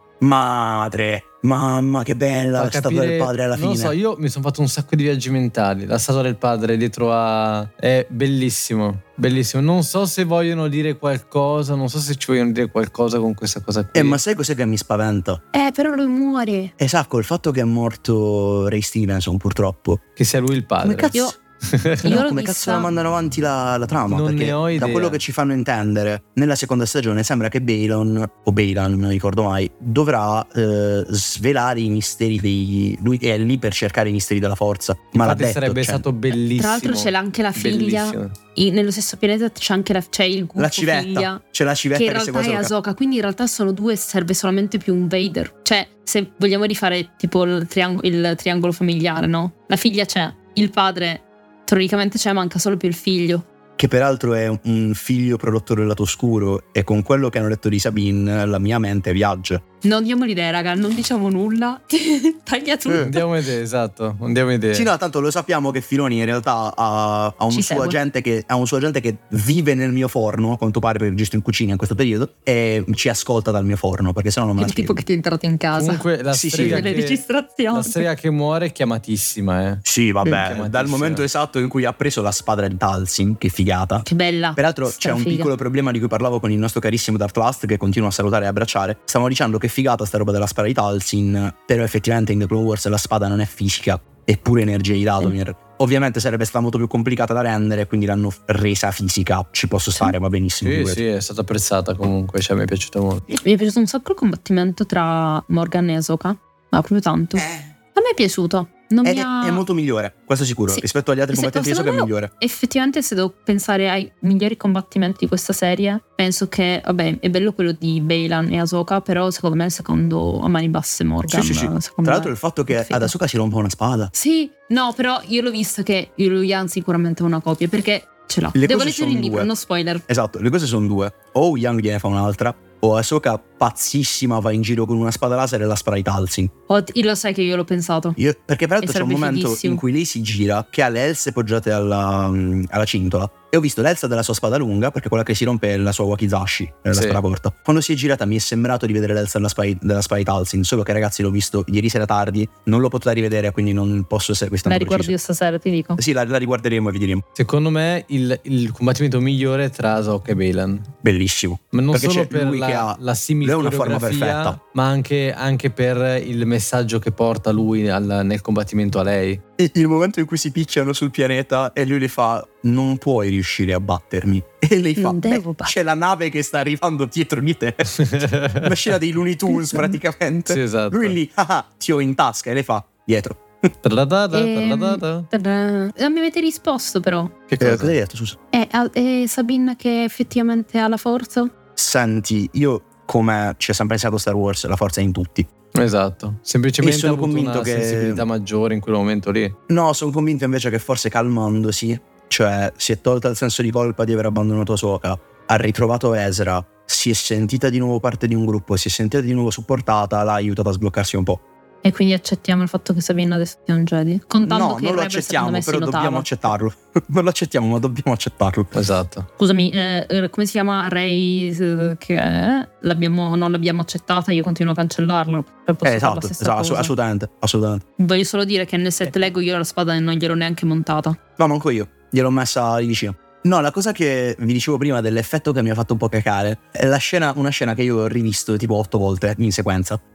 Madre, mamma che bella Fa la statua capire- del padre alla non fine. lo so, io mi sono fatto un sacco di viaggi mentali. La statua del padre dietro a... è bellissimo, bellissimo. Non so se vogliono dire qualcosa, non so se ci vogliono dire qualcosa con questa cosa qui. Eh, ma sai cos'è che mi spaventa? Eh, però lui muore. Esatto, il fatto che è morto Ray Stevenson, purtroppo. Che sia lui il padre. Come cazzo? Io- No, Io l'ho come vista- cazzo la mandano avanti la, la trama? Non Perché ne ho idea. da quello che ci fanno intendere, nella seconda stagione sembra che Balon, o Balan, non ricordo mai, dovrà eh, svelare i misteri dei... Lui è lì per cercare i misteri della forza. Ma l'ha Infatti detto, sarebbe cioè, stato bellissimo. Tra l'altro c'è anche la figlia. Bellissimo. I- nello stesso pianeta c'è anche la, c'è il la gruppo civetta. figlia. C'è la civetta Che in che, realtà segue è Ahsoka. Ahsoka, quindi in realtà sono due, serve solamente più un Vader. Cioè, se vogliamo rifare tipo il, triang- il triangolo familiare, no? La figlia c'è, il padre teoricamente c'è, manca solo più il figlio. Che peraltro è un figlio prodotto del lato oscuro, e con quello che hanno detto di Sabine la mia mente viaggia. Non diamo l'idea, raga, non diciamo nulla. Taglia tutto. Eh. Andiamo idea, esatto. Andiamo idea. Sì, no, tanto lo sappiamo che Filoni in realtà ha, ha un Ci suo segue. agente che ha un suo agente che vive nel mio forno, a quanto pare, per il registro in cucina in questo periodo, e ci ascolta dal mio forno, perché sennò non me la Il tipo spiego. che ti è entrato in casa. Comunque la Sì, sì, strega le che, registrazioni. la strega che muore è chiamatissima, eh. Sì, vabbè, Chiamatissima. dal momento esatto in cui ha preso la spada di Talsin, che figata. Che bella. Peraltro c'è un Strafiga. piccolo problema di cui parlavo con il nostro carissimo Darth Last, che continuo a salutare e abbracciare. Stiamo dicendo che figata sta roba della spada di Talsin, però effettivamente in The Clone Wars la spada non è fisica, è pure energia di Datomir. Ovviamente sarebbe stata molto più complicata da rendere, quindi l'hanno resa fisica. Ci posso stare, va benissimo. Sì, figurati. sì, è stata apprezzata comunque, cioè mi è piaciuta molto. Mi è piaciuto un sacco il combattimento tra Morgan e Ahsoka. Ma proprio tanto. A me è piaciuto. Non Ed mi è, ha... è molto migliore, questo sicuro. Sì. Rispetto agli altri Se- combattenti di Ahsoka è secondo me- migliore. Effettivamente, se devo pensare ai migliori combattimenti di questa serie, penso che, vabbè, è bello quello di Baylan e Ahsoka, però secondo me il secondo a mani basse Morgan. Sì, sì, sì. secondo Tra me. l'altro il fatto che Figo. ad Ahsoka si rompa una spada. Sì, no, però io l'ho visto che Yuyan sicuramente è una copia, perché ce l'ha. Le Devo cose leggere sono il libro, due. no spoiler. Esatto, le cose sono due. O Young gliene fa un'altra, o Ahsoka pazzissima va in giro con una spada laser e la spara di Talsin. Oh, io lo sai che io l'ho pensato. Io, perché peraltro E c'è un sarebbe momento fighissimo. in cui lei si gira, che ha le else poggiate alla, mm, alla cintola, e ho visto l'elsa della sua spada lunga, perché quella che si rompe è la sua wakizashi, è la Sì. spada corta. Quando si è girata mi è sembrato di vedere l'elsa della spada, della spada di Talsin, solo che ragazzi l'ho visto ieri sera tardi, non l'ho potuta rivedere, quindi non posso essere La quest'anno ricordo io preciso. stasera, ti dico. Sì, la, la riguarderemo e vi diremo. Secondo me il, il combattimento migliore è tra Ahsoka e Baylan. Bellissimo. Ma non Perché solo c'è per lui la, che ha- la simil lui ha una forma coreografia, perfetta. ma anche, anche per il messaggio che porta lui al- nel combattimento a lei. E il momento in cui si picchiano sul pianeta e lui le fa: non puoi riuscire a battermi. E lei fa: Non "Beh, devo battermi." c'è la nave che sta arrivando dietro di te. Una scena dei Looney Tunes praticamente. Sì, esatto. Lui lì, ah, ah, ti ho in tasca, e lei fa: dietro. Tradadada, Ehm, tradadada. tada. Non mi avete risposto però. Che Eh, cosa? cosa hai detto, Susa? È, è Sabine che effettivamente ha la forza? Senti, io come ci ha sempre pensato Star Wars, la forza è in tutti. Esatto. Semplicemente E sono ha avuto convinto una che- sensibilità maggiore in quel momento lì. No, sono convinto invece che forse calmandosi, cioè si è tolta il senso di colpa di aver abbandonato Ahsoka, ha ritrovato Ezra, si è sentita di nuovo parte di un gruppo, si è sentita di nuovo supportata, l'ha aiutata a sbloccarsi un po'. E quindi accettiamo il fatto che Sabine adesso sia un Jedi? Contando No, che non il lo Rebel, accettiamo, secondo me, però si notava. dobbiamo accettarlo. Non lo accettiamo, ma dobbiamo accettarlo. Esatto. Scusami, eh, eh, come si chiama Rey? eh, Che è? L'abbiamo, non l'abbiamo accettata, io continuo a cancellarlo. Per posso Eh, fare la esatto, stessa esatto, cosa. assolutamente, assolutamente. Voglio solo dire che nel set Lego io la spada non gliel'ho neanche montata. No, manco io, gliel'ho messa lì vicino. No, la cosa che vi dicevo prima dell'effetto che mi ha fatto un po' cacare è la scena, una scena che io ho rivisto tipo otto volte in sequenza.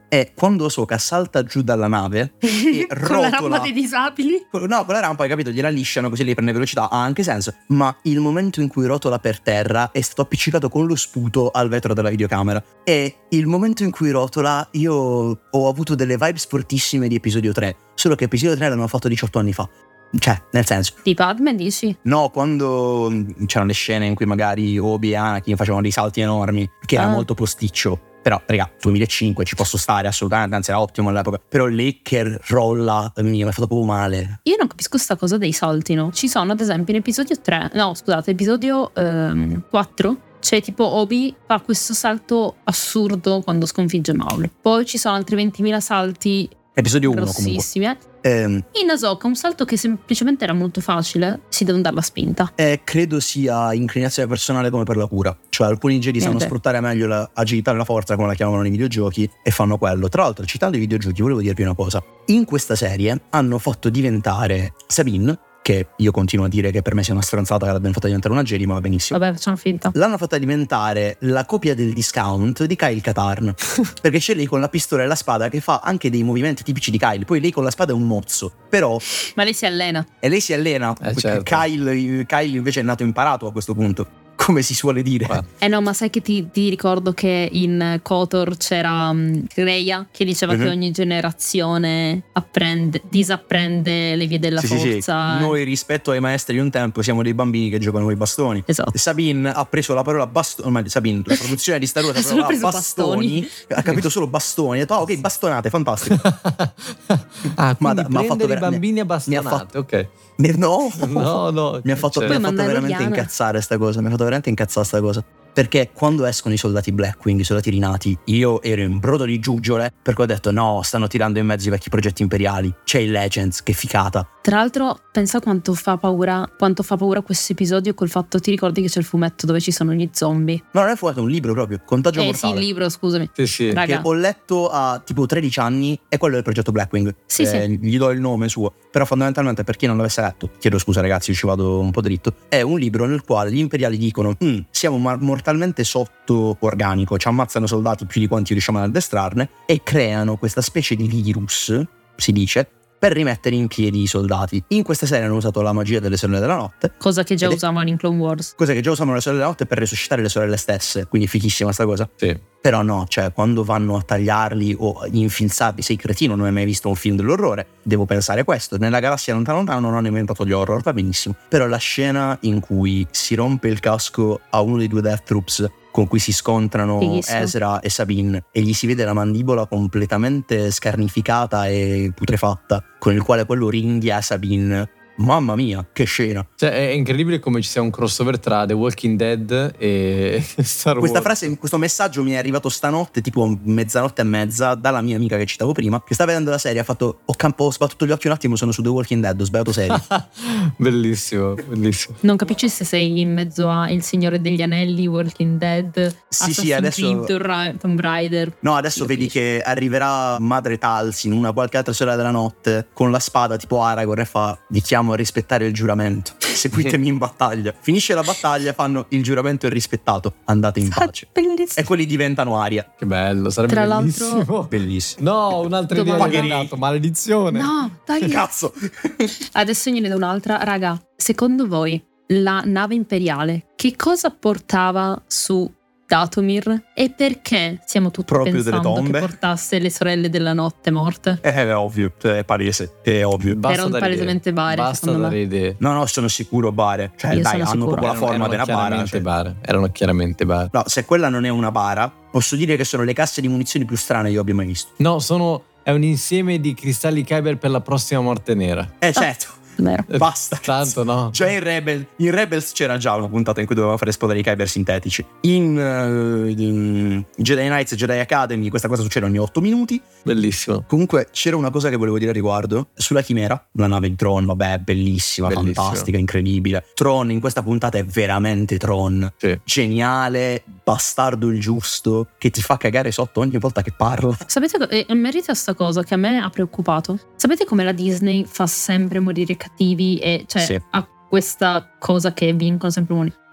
è quando Ahsoka salta giù dalla nave e Con la rampa rotola. dei disabili. No, con la rampa, hai capito, gliela lisciano così lei prende velocità, ha anche senso. Ma il momento in cui rotola per terra è stato appiccicato con lo sputo al vetro della videocamera. E il momento in cui rotola, io ho avuto delle vibes fortissime di episodio tre. Solo che episodio tre l'hanno fatto diciotto anni fa. Cioè, nel senso, Di Padme dici? no, quando c'erano le scene in cui magari Obi e Anakin facevano dei salti enormi, che era Ah. molto posticcio. Però, raga, duemilacinque ci posso stare assolutamente, anzi era ottimo all'epoca. Però lei che rolla, mi ha fatto proprio male. Io non capisco sta cosa dei salti, no? Ci sono ad esempio in episodio tre, no scusate, episodio ehm, quattro, c'è tipo Obi fa questo salto assurdo quando sconfigge Maul. Poi ci sono altri ventimila salti Episodio uno comunque. grossissimi. eh. Ehm, In Ahsoka un salto che semplicemente era molto facile, si devono dare la spinta. eh, credo sia inclinazione personale come per la cura. Cioè alcuni Jedi sanno Eh beh. sfruttare meglio l'agilità e la forza, come la chiamano nei videogiochi, e fanno quello. Tra l'altro, citando i videogiochi, volevo dirvi una cosa. In questa serie hanno fatto diventare Sabine, che io continuo a dire che per me sia una stronzata che l'abbiano fatta diventare una Jedi, ma va benissimo. Vabbè, facciamo finta. L'hanno fatta diventare la copia del discount di Kyle Katarn. Perché c'è lei con la pistola e la spada che fa anche dei movimenti tipici di Kyle. Poi lei con la spada è un mozzo. Però Ma lei si allena. e lei si allena. Eh, certo. Kyle, Kyle invece è nato imparato a questo punto, come si suole dire. Ma- Eh no, ma sai che ti, ti ricordo che in KOTOR c'era um, Rhea che diceva Mhm. che ogni generazione apprende, disapprende le vie della Sì, sì, sì. forza. Noi rispetto ai maestri di un tempo siamo dei bambini che giocano con i bastoni. Esatto. Sabine ha preso la parola bastoni, ormai Sabine, la produzione di Star Wars ha Ha preso solo la preso parola bastoni, ha capito solo bastoni, ha detto ah ok bastonate, fantastico. ah, Ma quindi da- ma ha fatto prendere i vera- bambini a mi ha bastonate, fatto- ok. No, No, no. mi ha fatto, cioè, mi ha Poi fatto veramente Mandaloriana. incazzare sta cosa, mi ha fatto veramente incazzare sta cosa. Perché quando escono i soldati Blackwing, i soldati rinati, io ero in brodo di giuggiole perché ho detto no, stanno tirando in mezzo i vecchi progetti imperiali. C'è il Legends, che figata. Tra l'altro, pensa quanto fa paura, quanto fa paura questo episodio col fatto, ti ricordi che c'è il fumetto dove ci sono gli zombie? Ma non è fuori un libro proprio, Contagio Eh sì, mortale. il libro, scusami. Sì, sì. Raga. Che ho letto a tipo tredici anni, è quello del progetto Blackwing. Sì, Eh, sì. Gli do il nome suo. Però fondamentalmente, per chi non l'avesse letto, chiedo scusa ragazzi, ci vado un po' dritto, è un libro nel quale gli imperiali dicono "Mm, siamo mar- mortalmente sotto organico, ci ammazzano soldati più di quanti riusciamo ad addestrarne", e creano questa specie di virus, si dice, per rimettere in piedi i soldati. In questa serie hanno usato la magia delle sorelle della notte, Cosa che già Ed è- usavano in Clone Wars. cosa che già usavano le sorelle della notte per resuscitare le sorelle stesse, quindi fichissima sta cosa. Sì. Però no, cioè quando vanno a tagliarli o infilzarli, sei cretino, non hai mai visto un film dell'orrore, devo pensare questo. Nella galassia lontano lontano non hanno inventato gli horror, va benissimo. Però la scena in cui si rompe il casco a uno dei due Death Troops con cui si scontrano Fighissimo. Ezra e Sabine e gli si vede la mandibola completamente scarnificata e putrefatta, con il quale quello ringhia Sabine. Mamma mia, che scena. Cioè, è incredibile come ci sia un crossover tra The Walking Dead e Star Wars. Questa frase, questo messaggio mi è arrivato stanotte, tipo mezzanotte e mezza, dalla mia amica che citavo prima, che sta vedendo la serie, ha fatto, ho, campo, ho sbattuto gli occhi un attimo, sono su The Walking Dead, ho sbagliato serie. Bellissimo, bellissimo. Non capisci se sei in mezzo a Il Signore degli Anelli, Walking Dead, Sì, Assassin's sì, adesso- Creed, Tomb Ra- Tomb Raider. No, adesso Lo vedi capisci. che arriverà Madre Talsin, una qualche altra sorella della notte, con la spada tipo Aragorn, e fa, vi chiamo a rispettare il giuramento, seguitemi in battaglia. Finisce la battaglia, fanno il giuramento è rispettato, andate in pace. Bellissimo. E quelli diventano Aria. Che bello, sarebbe Tra l'altro- bellissimo. Bellissimo. No, un'altra idea Domani- che mi hai dato, maledizione. No, dai. Cazzo. Adesso gliene do un'altra. Raga, secondo voi la nave imperiale che cosa portava su Dathomir e perché siamo tutti Proprio delle pensando che tombe? portasse le sorelle della notte morte? È ovvio, è palese, è ovvio. Basta Erano dare palesemente idee. bare, Basta secondo dare me. idee. No, no, sono sicuro bare. Cioè, Io dai, sono hanno sicura. proprio la Erano- forma erano della bara. chiaramente Cioè. bare. Erano chiaramente bare. No, se quella non è una bara, posso dire che sono le casse di munizioni più strane che io abbia mai visto. No, sono è un insieme di cristalli Kyber per la prossima morte nera. Eh, certo. Vero. Eh, Basta. Tanto no. Cioè in, Rebel, in Rebels c'era già una puntata in cui dovevamo fare esplodere i Kyber sintetici. In, uh, in Jedi Knights e Jedi Academy questa cosa succede ogni otto minuti. Bellissimo. Comunque c'era una cosa che volevo dire a riguardo. Sulla Chimera, la nave di Tron, vabbè, bellissima, Bellissimo. fantastica, incredibile. Tron in questa puntata è veramente Tron. Sì. Geniale, bastardo il giusto, che ti fa cagare sotto ogni volta che parla. Sapete, co- e in merito a sta cosa che a me ha preoccupato, sapete come la Disney fa sempre morire i cattivi e cioè Sì. ha questa cosa che vincono sempre uomini?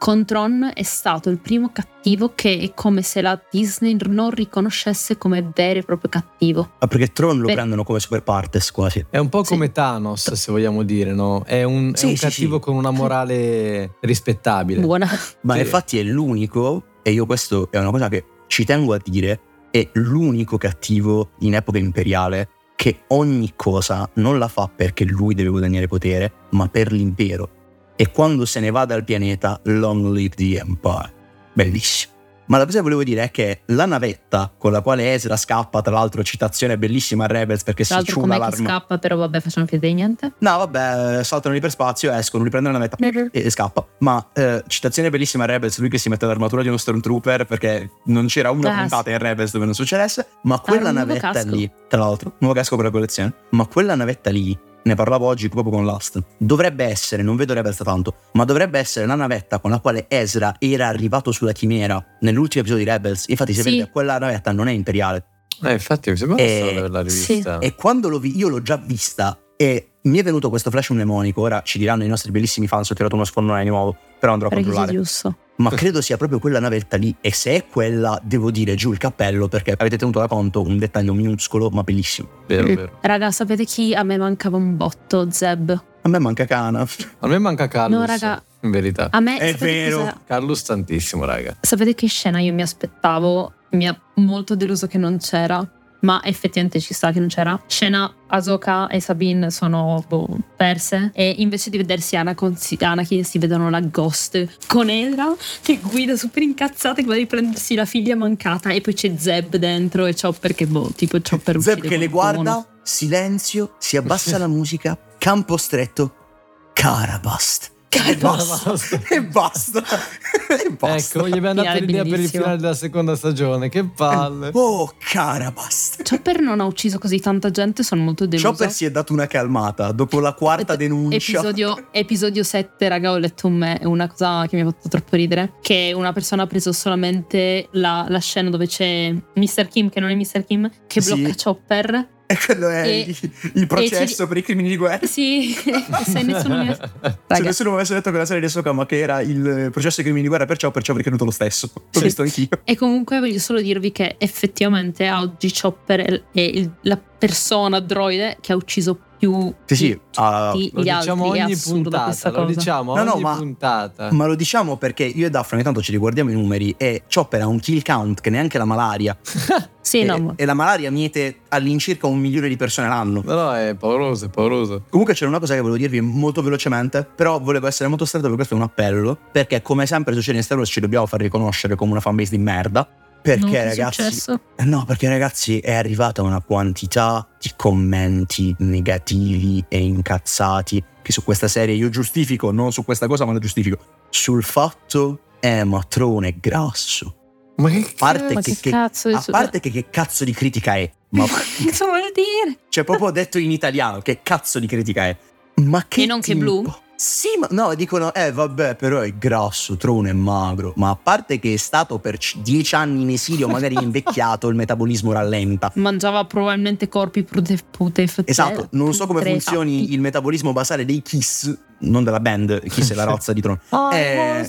con Tron è stato il primo cattivo che è come se la Disney non riconoscesse come vero e proprio cattivo. Ah, perché Tron lo Beh. prendono come super partes quasi. È un po' Sì. come Thanos, se vogliamo dire, no? È un, è Sì, un sì, cattivo sì. con una morale rispettabile. Buona. Ma Sì. infatti è l'unico, e io questo è una cosa che ci tengo a dire, è l'unico cattivo in epoca imperiale che ogni cosa non la fa perché lui deve guadagnare potere, ma per l'impero. E quando se ne va dal pianeta, long live the Empire. Bellissimo. Ma la cosa che volevo dire è che la navetta con la quale Ezra scappa, tra l'altro citazione bellissima a Rebels perché Tra si l'altro ciuna com'è che l'arma. scappa, però vabbè, facciamo finta di niente. No, vabbè, saltano l'ipersspazio, escono, riprendono la navetta e, e scappa. Ma eh, citazione bellissima a Rebels, lui che si mette l'armatura di uno Stormtrooper perché non c'era una Ah, puntata in Rebels dove non succedesse. Ma Ah, quella un nuovo navetta casco. lì, tra l'altro, nuovo casco per la collezione. Ma quella navetta lì, ne parlavo oggi proprio con Last, dovrebbe essere, non vedo Rebels da tanto, ma dovrebbe essere la navetta con la quale Ezra era arrivato sulla Chimera nell'ultimo episodio di Rebels. Infatti, se Sì. vedete, quella navetta non è imperiale. Eh, infatti mi sembra Eh, strano averla rivista. E quando lo vi, io l'ho già vista e mi è venuto questo flash mnemonico. Ora ci diranno i nostri bellissimi fan se ho tirato uno sfondone di nuovo, però andrò a Pare che sia controllare. giusto. Ma credo sia proprio quella navetta lì, e se è quella devo dire giù il cappello perché avete tenuto da conto un dettaglio minuscolo ma bellissimo. Vero, vero. Raga, sapete chi a me mancava un botto? Zeb. A me manca Cana. A me manca Carlos, No, raga. in verità. A me È sapete vero. cos'è? Carlos tantissimo, raga. Sapete che scena io mi aspettavo? Mi ha molto deluso che non c'era, ma effettivamente ci sta che non c'era. Scena Ahsoka e Sabine sono boh, perse, e invece di vedersi Anakin, si, Anakin si vedono la Ghost con Ezra che guida super incazzata che va a riprendersi la figlia mancata, e poi c'è Zeb dentro e Chopper che boh, tipo Chopper Zeb uccide che le qualcuno. guarda, silenzio, si abbassa la musica, campo stretto, Carabast. E basta. E basta. E basta. Ecco, gli abbiamo dato Finale l'idea per il bellissimo. finale della seconda stagione. Che palle. Oh, Carabast. Chopper non ha ucciso così tanta gente, sono molto delusa. Chopper si è dato una calmata dopo la quarta denuncia. Episodio, episodio sette, raga, ho letto un me, una cosa che mi ha fatto troppo ridere, che una persona ha preso solamente la, la scena dove c'è mister Kim, che non è mister Kim, che Sì. blocca Chopper. E quello è E- il, il processo e ci- per i crimini di guerra. Sì, se nessuno mi ha... Se Raga, nessuno mi avesse detto che la serie di Ahsoka, ma che era il processo ai crimini di guerra per Chopper, ci avrei creduto lo stesso. L'ho Sì. visto anch'io. e comunque voglio solo dirvi che effettivamente oggi Chopper è, è il- la persona droide che ha ucciso più Sì, sì, di ah, tutti Lo gli diciamo altri. È ogni assurda puntata. questa Lo cosa. diciamo No, no, ogni ma- puntata. Ma lo diciamo perché io e Daphne ogni tanto ci riguardiamo i numeri e Chopper ha un kill count che neanche la malaria. Sì, e, no, ma- e la malaria miete all'incirca un milione di persone l'anno. No, no, è pauroso, è pauroso. Comunque c'era una cosa che volevo dirvi molto velocemente, però volevo essere molto stretto per questo è un appello, perché come sempre succede in Star Wars ci dobbiamo far riconoscere come una fanbase di merda, perché no, che è ragazzi... successo? Eh No, perché ragazzi è arrivata una quantità di commenti negativi e incazzati che su questa serie io giustifico, non su questa cosa ma la giustifico, sul fatto eh ma Tron è grasso. Ma che A parte Ma che, che che- cazzo è a su- parte che che cazzo di critica è? Ma Cosa vuol dire? cioè proprio detto in italiano, che cazzo di critica è? Ma che E non che tipo- blu? Sì, ma no, dicono, eh vabbè, però è grasso, Tron è magro. Ma a parte che è stato per c- dieci anni in esilio, magari invecchiato, il metabolismo rallenta. Mangiava probabilmente corpi pute, pute Esatto, non so come funzioni il metabolismo basale dei Kiss, non della band, Kiss è la rozza di Tron. Eh,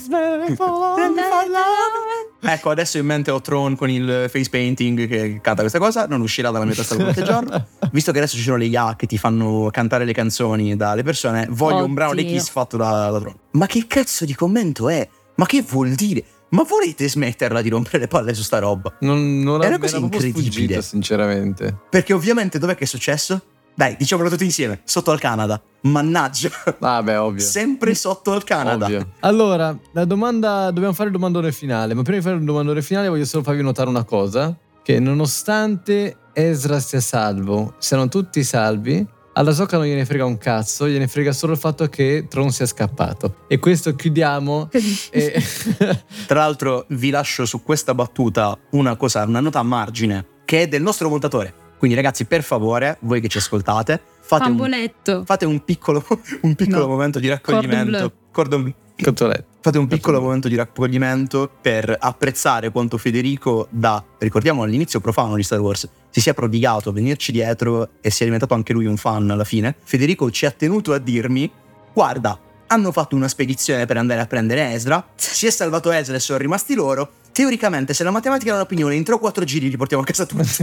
Ecco, adesso in mente ho Tron con il face painting che canta questa cosa, non uscirà dalla mia testa per qualche giorno. Visto che adesso ci sono le I A che ti fanno cantare le canzoni dalle persone, voglio un brano dei Oddio. Kiss fatto da, da Tron. Ma che cazzo di commento è? Ma che vuol dire? Ma volete smetterla di rompere le palle su sta roba? Non, non È una mi cosa era proprio incredibile. sfuggito, sinceramente. Perché ovviamente dov'è che è successo? Dai, diciamolo tutti insieme, sotto al Canada. Mannaggia, Vabbè, ovvio. sempre sotto al Canada. Ovvio. Allora, la domanda, dobbiamo fare il domandone finale, ma prima di fare il domandone finale voglio solo farvi notare una cosa, che nonostante Ezra sia salvo, siano tutti salvi, alla Ahsoka non gliene frega un cazzo, gliene frega solo il fatto che Tron sia scappato. E questo chiudiamo. e... Tra l'altro vi lascio su questa battuta una cosa, una nota a margine, che è del nostro montatore. Quindi ragazzi, per favore, voi che ci ascoltate, fate un, Famboletto. fate un piccolo, un piccolo No. momento di raccoglimento. Cordon bleu. Cottoletto. Fate un piccolo momento di raccoglimento per apprezzare quanto Federico, da, ricordiamo all'inizio profano di Star Wars, si sia prodigato a venirci dietro e sia diventato anche lui un fan alla fine. Federico ci ha tenuto a dirmi: guarda, hanno fatto una spedizione per andare a prendere Ezra, si è salvato Ezra e sono rimasti loro. Teoricamente, se la matematica è un'opinione, in tre o quattro giri li portiamo a casa tutti.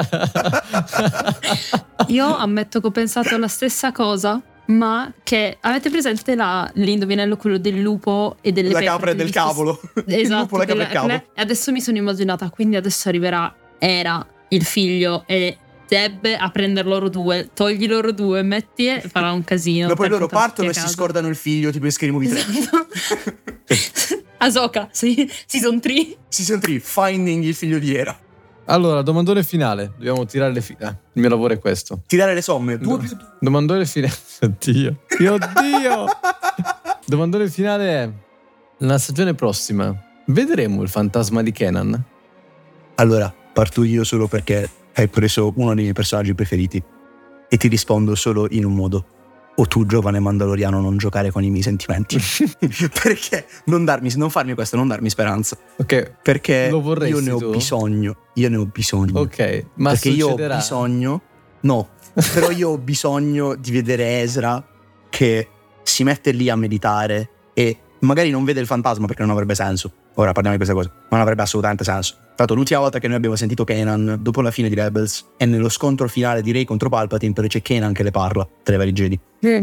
Io ammetto che ho pensato alla stessa cosa, ma che avete presente la, l'indovinello, quello del lupo e delle La pecore? capra e del cavolo. Esatto, Il lupo, la capra e il della- cavolo. e adesso mi sono immaginata, quindi adesso arriverà Era, il figlio, e Zeb a prendere loro due, togli loro due, metti e farà un casino. Ma poi per loro portarti partono a e si casa. scordano il figlio, tipo in Scary Movie tre. Esatto. Ahsoka, sì, season tre. Season tre, Finding il figlio di Hera. Allora, domandone finale. Dobbiamo tirare le fila. Il mio lavoro è questo. Tirare le somme. Due più due. Domandone finale. Oddio. Mio Dio. Domandone finale è: la stagione prossima vedremo il fantasma di Kanan? Allora, parto io solo perché hai preso uno dei miei personaggi preferiti e ti rispondo solo in un modo. O tu, giovane mandaloriano, non giocare con i miei sentimenti. Perché non darmi, non farmi questo, non darmi speranza. Ok. Perché Lo vorresti io ne ho tu? bisogno. Io ne ho bisogno. Ok. Ma Perché io ho succederà? bisogno. No, però io ho bisogno di vedere Ezra che si mette lì a meditare e magari non vede il fantasma, perché non avrebbe senso. Ora parliamo di queste cose. Non avrebbe assolutamente senso. Tanto l'ultima volta che noi abbiamo sentito Kanan dopo la fine di Rebels è nello scontro finale di Rey contro Palpatine, perché c'è Kanan che le parla tra i vari Jedi.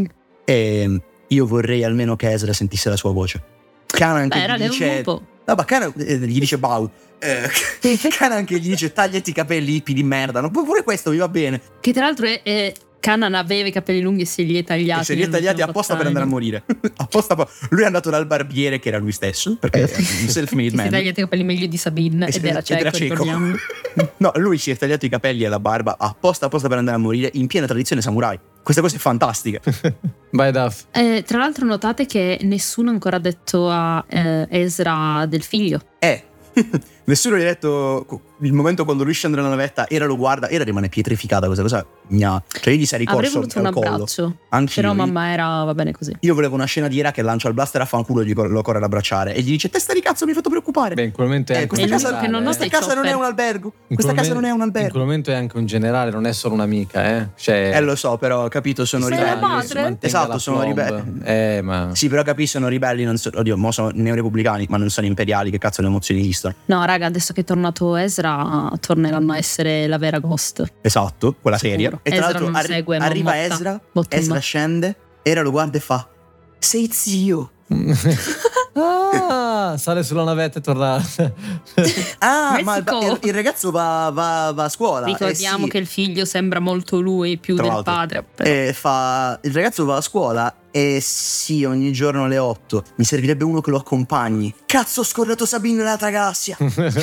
E io vorrei almeno che Ezra sentisse la sua voce. Kanan Beh, che era gli un dice lupo. no, ma Kanan eh, gli dice Bau. Eh, Kanan che gli dice tagliati i capelli, ippi di merda. No, pure questo mi va bene. Che tra l'altro è, è Kanan aveva i capelli lunghi e se li è tagliati. E se li è tagliati nell'ultima apposta per andare a battaglia. morire. Apposta po- lui è andato dal barbiere che era lui stesso, perché è un self-made Che si è man. tagliati i capelli meglio di Sabine ed era cieco, ricordiamo. No, lui si è tagliato i capelli e la barba apposta apposta per andare a morire in piena tradizione samurai. Questa cosa è fantastica. Vai, Duff. Eh, tra l'altro notate che nessuno ancora ha detto a eh, Ezra del figlio. Eh, nessuno gli ha detto il momento quando lui scende dalla navetta, Era lo guarda, Era rimane pietrificata, questa cosa gna. Cioè gli si è Avrei ricorso voluto un al collo. abbraccio, Anch'io. però Io- mamma era va bene così. Io volevo una scena di Era che lancia il blaster a fanculo e gli cor- lo corre ad abbracciare e gli dice testa di cazzo mi hai fatto preoccupare. Beh, in quel momento è Eh, anche questa un casa- generale, che non ho eh. Questa casa non è un albergo. Questa casa non è un In albergo. quel momento è anche un generale, non è solo un'amica, eh. Cioè, Eh lo so, però capito, sono Sei ribelli. la madre? mantenga Esatto, la sono plomb. ribelli. Eh, ma Sì, però capisci, sono ribelli, non so, oddio, mo sono neorepubblicani, ma non sono imperiali, che cazzo le emozioni esistono. No, raga, adesso che è tornato Ezra, torneranno a essere la vera Ghost. Esatto, quella Sicuro. seria. E tra Ezra l'altro non arri- segue, ma arriva motta. Ezra, Botta Ezra in scende, Era lo guarda e fa sei zio. ah, sale sulla navetta e torna. Ah, ma il, Messico. il- il ragazzo va, va- va a scuola. Ricordiamo eh sì. che il figlio sembra molto lui più Tra del l'altro. padre. però. E fa, il ragazzo va a scuola e sì, ogni giorno alle otto. Mi servirebbe uno che lo accompagni. Cazzo, ho scordato Sabine nell'altra galassia.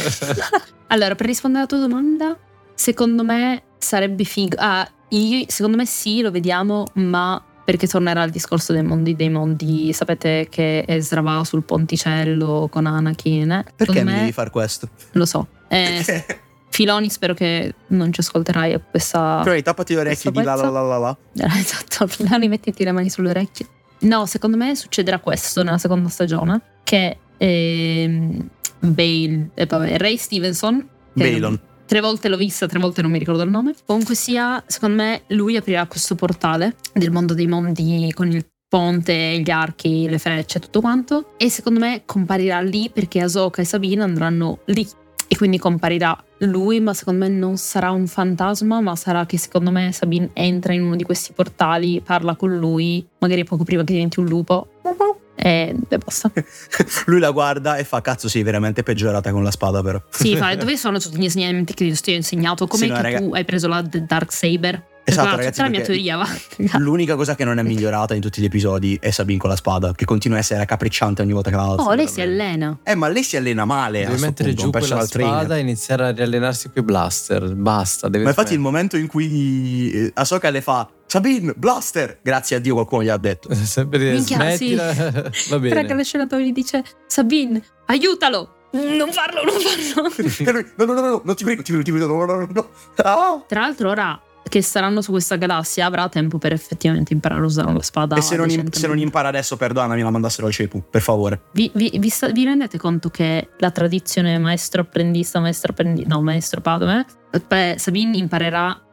Allora, per rispondere alla tua domanda, secondo me sarebbe figo. Ah, io, secondo me sì, lo vediamo, ma perché tornerà al discorso dei mondi dei mondi. Sapete che Ezra va sul ponticello con Anakin. eh? Perché Secondo mi me, devi far questo? lo so. Eh, Filoni, spero che non ci ascolterai a questa. Però tappati le orecchie di la la la la la. Eh, Esatto, Filoni, mettiti le mani sulle orecchie. No, secondo me succederà questo nella seconda stagione, che ehm, Bale, eh, vabbè, Ray Stevenson, che Balon. tre volte l'ho vista, tre volte non mi ricordo il nome. Comunque sia, secondo me lui aprirà questo portale del mondo dei mondi con il ponte, gli archi, le frecce, tutto quanto. E secondo me comparirà lì perché Ahsoka e Sabine andranno lì. E quindi comparirà lui, ma secondo me non sarà un fantasma, ma sarà che secondo me Sabine entra in uno di questi portali, parla con lui, magari poco prima che diventi un lupo. E e basta. Lui la guarda e fa cazzo sei veramente peggiorata con la spada però. Sì, fa, dove sono tutti gli insegnamenti che ti ho insegnato? Come Sì, no, che raga- tu hai preso la Dark Saber? Esatto, Guarda, ragazzi, tutta la mia perché- teoria, va. L'unica cosa che non è migliorata in tutti gli episodi è Sabine con la spada, che continua a essere raccapricciante ogni volta che la alza. Oh, lei si allena. Eh, ma lei si allena male. a Deve sto mettere punto, giù un quella personal trainer. spada e iniziare a riallenarsi coi blaster. Basta. Deve Ma infatti il fare- momento in cui eh, Ahsoka le fa Sabine, blaster! Grazie a Dio qualcuno gli ha detto. Sempre dire Minchia, smettila. Va bene. Raga, la scenatore gli dice: Sabine, aiutalo! Non farlo, non farlo. E lui, no, no, no, no, non ti prego, ti prego, ti prego, no, no, no, no. Ah! Tra l'altro, ora che saranno su questa galassia, avrà tempo per effettivamente imparare a usare la spada. E se non, im- decentemente. se non impara adesso, perdonami, la mandassero al Cepu, per favore. Vi, vi, vi, sta- vi rendete conto che la tradizione maestro apprendista, maestro apprendista, no, maestro padre, eh? Beh, Sabine imparerà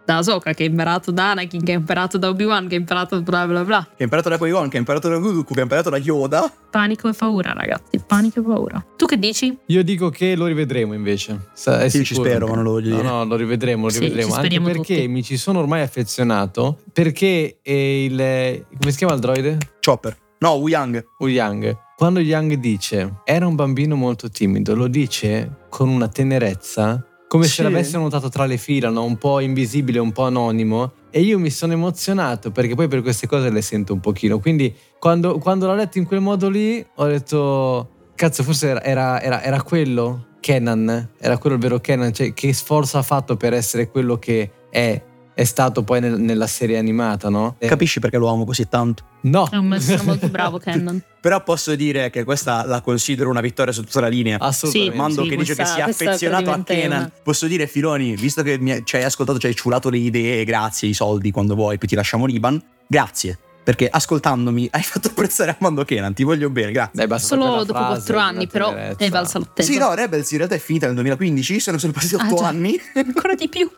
da Ahsoka, che è imparato da Anakin, che è imparato da Obi-Wan, che è imparato bla bla bla. Che ha imparato da Qui-Gon, che ha imparato da Dooku, che ha imparato da Yoda. Panico e paura, ragazzi, panico e paura. Tu che dici? Io dico che lo rivedremo invece. Sa- è Io ci sicuro. spero, ma non lo voglio dire. No, no, lo rivedremo, lo Sì, rivedremo. ci Anche speriamo perché tutti. mi ci sono ormai affezionato. Perché è il. Come si chiama il droide? Chopper. No, Wu Yang. O Yang. Quando Yang dice era un bambino molto timido, lo dice con una tenerezza, come Sì. se l'avessero notato tra le fila, no? Un po' invisibile, un po' anonimo. E io mi sono emozionato perché poi per queste cose le sento un pochino. Quindi quando, quando l'ho letto in quel modo lì, ho detto cazzo, forse era, era, era, era quello Kenan, era quello il vero Kenan, cioè che sforzo ha fatto per essere quello che è, è stato poi nel- nella serie animata, no? Eh, Capisci perché lo amo così tanto? no, È un maestro molto bravo, Kenan. Però posso dire che questa la considero una vittoria su tutta la linea. assolutamente. Sì, Mando sì, che dice che questa- si è questa affezionato a praticamente è Kenan. una- Posso dire, Filoni, visto che mi hai- ci hai ascoltato, ci hai ciulato le idee, grazie, i soldi quando vuoi, poi ti lasciamo l'Iban. Grazie, perché ascoltandomi hai fatto apprezzare a Mando Kenan, ti voglio bene, grazie. Dai, basta Solo quella dopo frase, quattro anni, una però tenerezza. è valsa l'attesa. Sì, no, Rebels in realtà è finita nel duemilaquindici, se non sono passati Ah, otto già. anni. Ancora di più.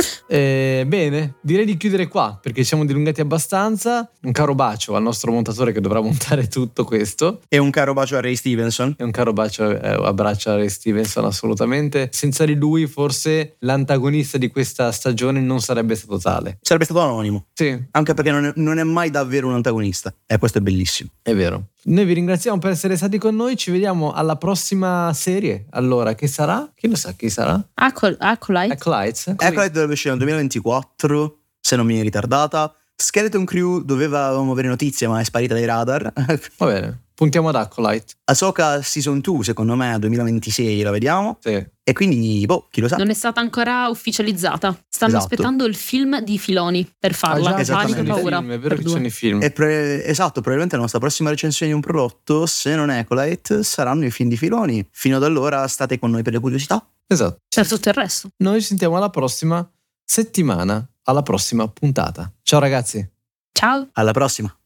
Eh, bene, direi di chiudere qua perché ci siamo dilungati abbastanza. Un caro bacio al nostro montatore che dovrà montare tutto questo. E un caro bacio a Ray Stevenson. E un caro bacio, eh, abbraccio a Ray Stevenson, assolutamente. Senza di lui, forse l'antagonista di questa stagione non sarebbe stato tale. Sarebbe stato anonimo, Sì, anche perché non è, non è mai davvero un antagonista. E questo è bellissimo. è vero. Noi vi ringraziamo per essere stati con noi. Ci vediamo alla prossima serie. Allora, che sarà? Chi lo sa chi sarà? Acol- Acolyte. Acolytes? Acolyte dovrebbe uscire nel duemilaventiquattro, se non mi è ritardata. Skeleton Crew dovevamo avere notizie, ma è sparita dai radar. Va bene, puntiamo ad Acolyte. Ahsoka Season due, secondo me, duemilaventisei la vediamo. Sì. E quindi, boh, chi lo sa. Non è stata ancora ufficializzata. Stanno Esatto. aspettando il film di Filoni per farla. Ah, già, Esattamente. Panico e ci sono i paura. film, è vero per che due. ci sono i film. E pre- esatto, probabilmente la nostra prossima recensione di un prodotto, se non è Acolyte, saranno i film di Filoni. Fino ad allora state con noi per le curiosità. Esatto. Per tutto il resto. Noi ci sentiamo alla prossima settimana, alla prossima puntata. Ciao ragazzi. Ciao. Alla prossima.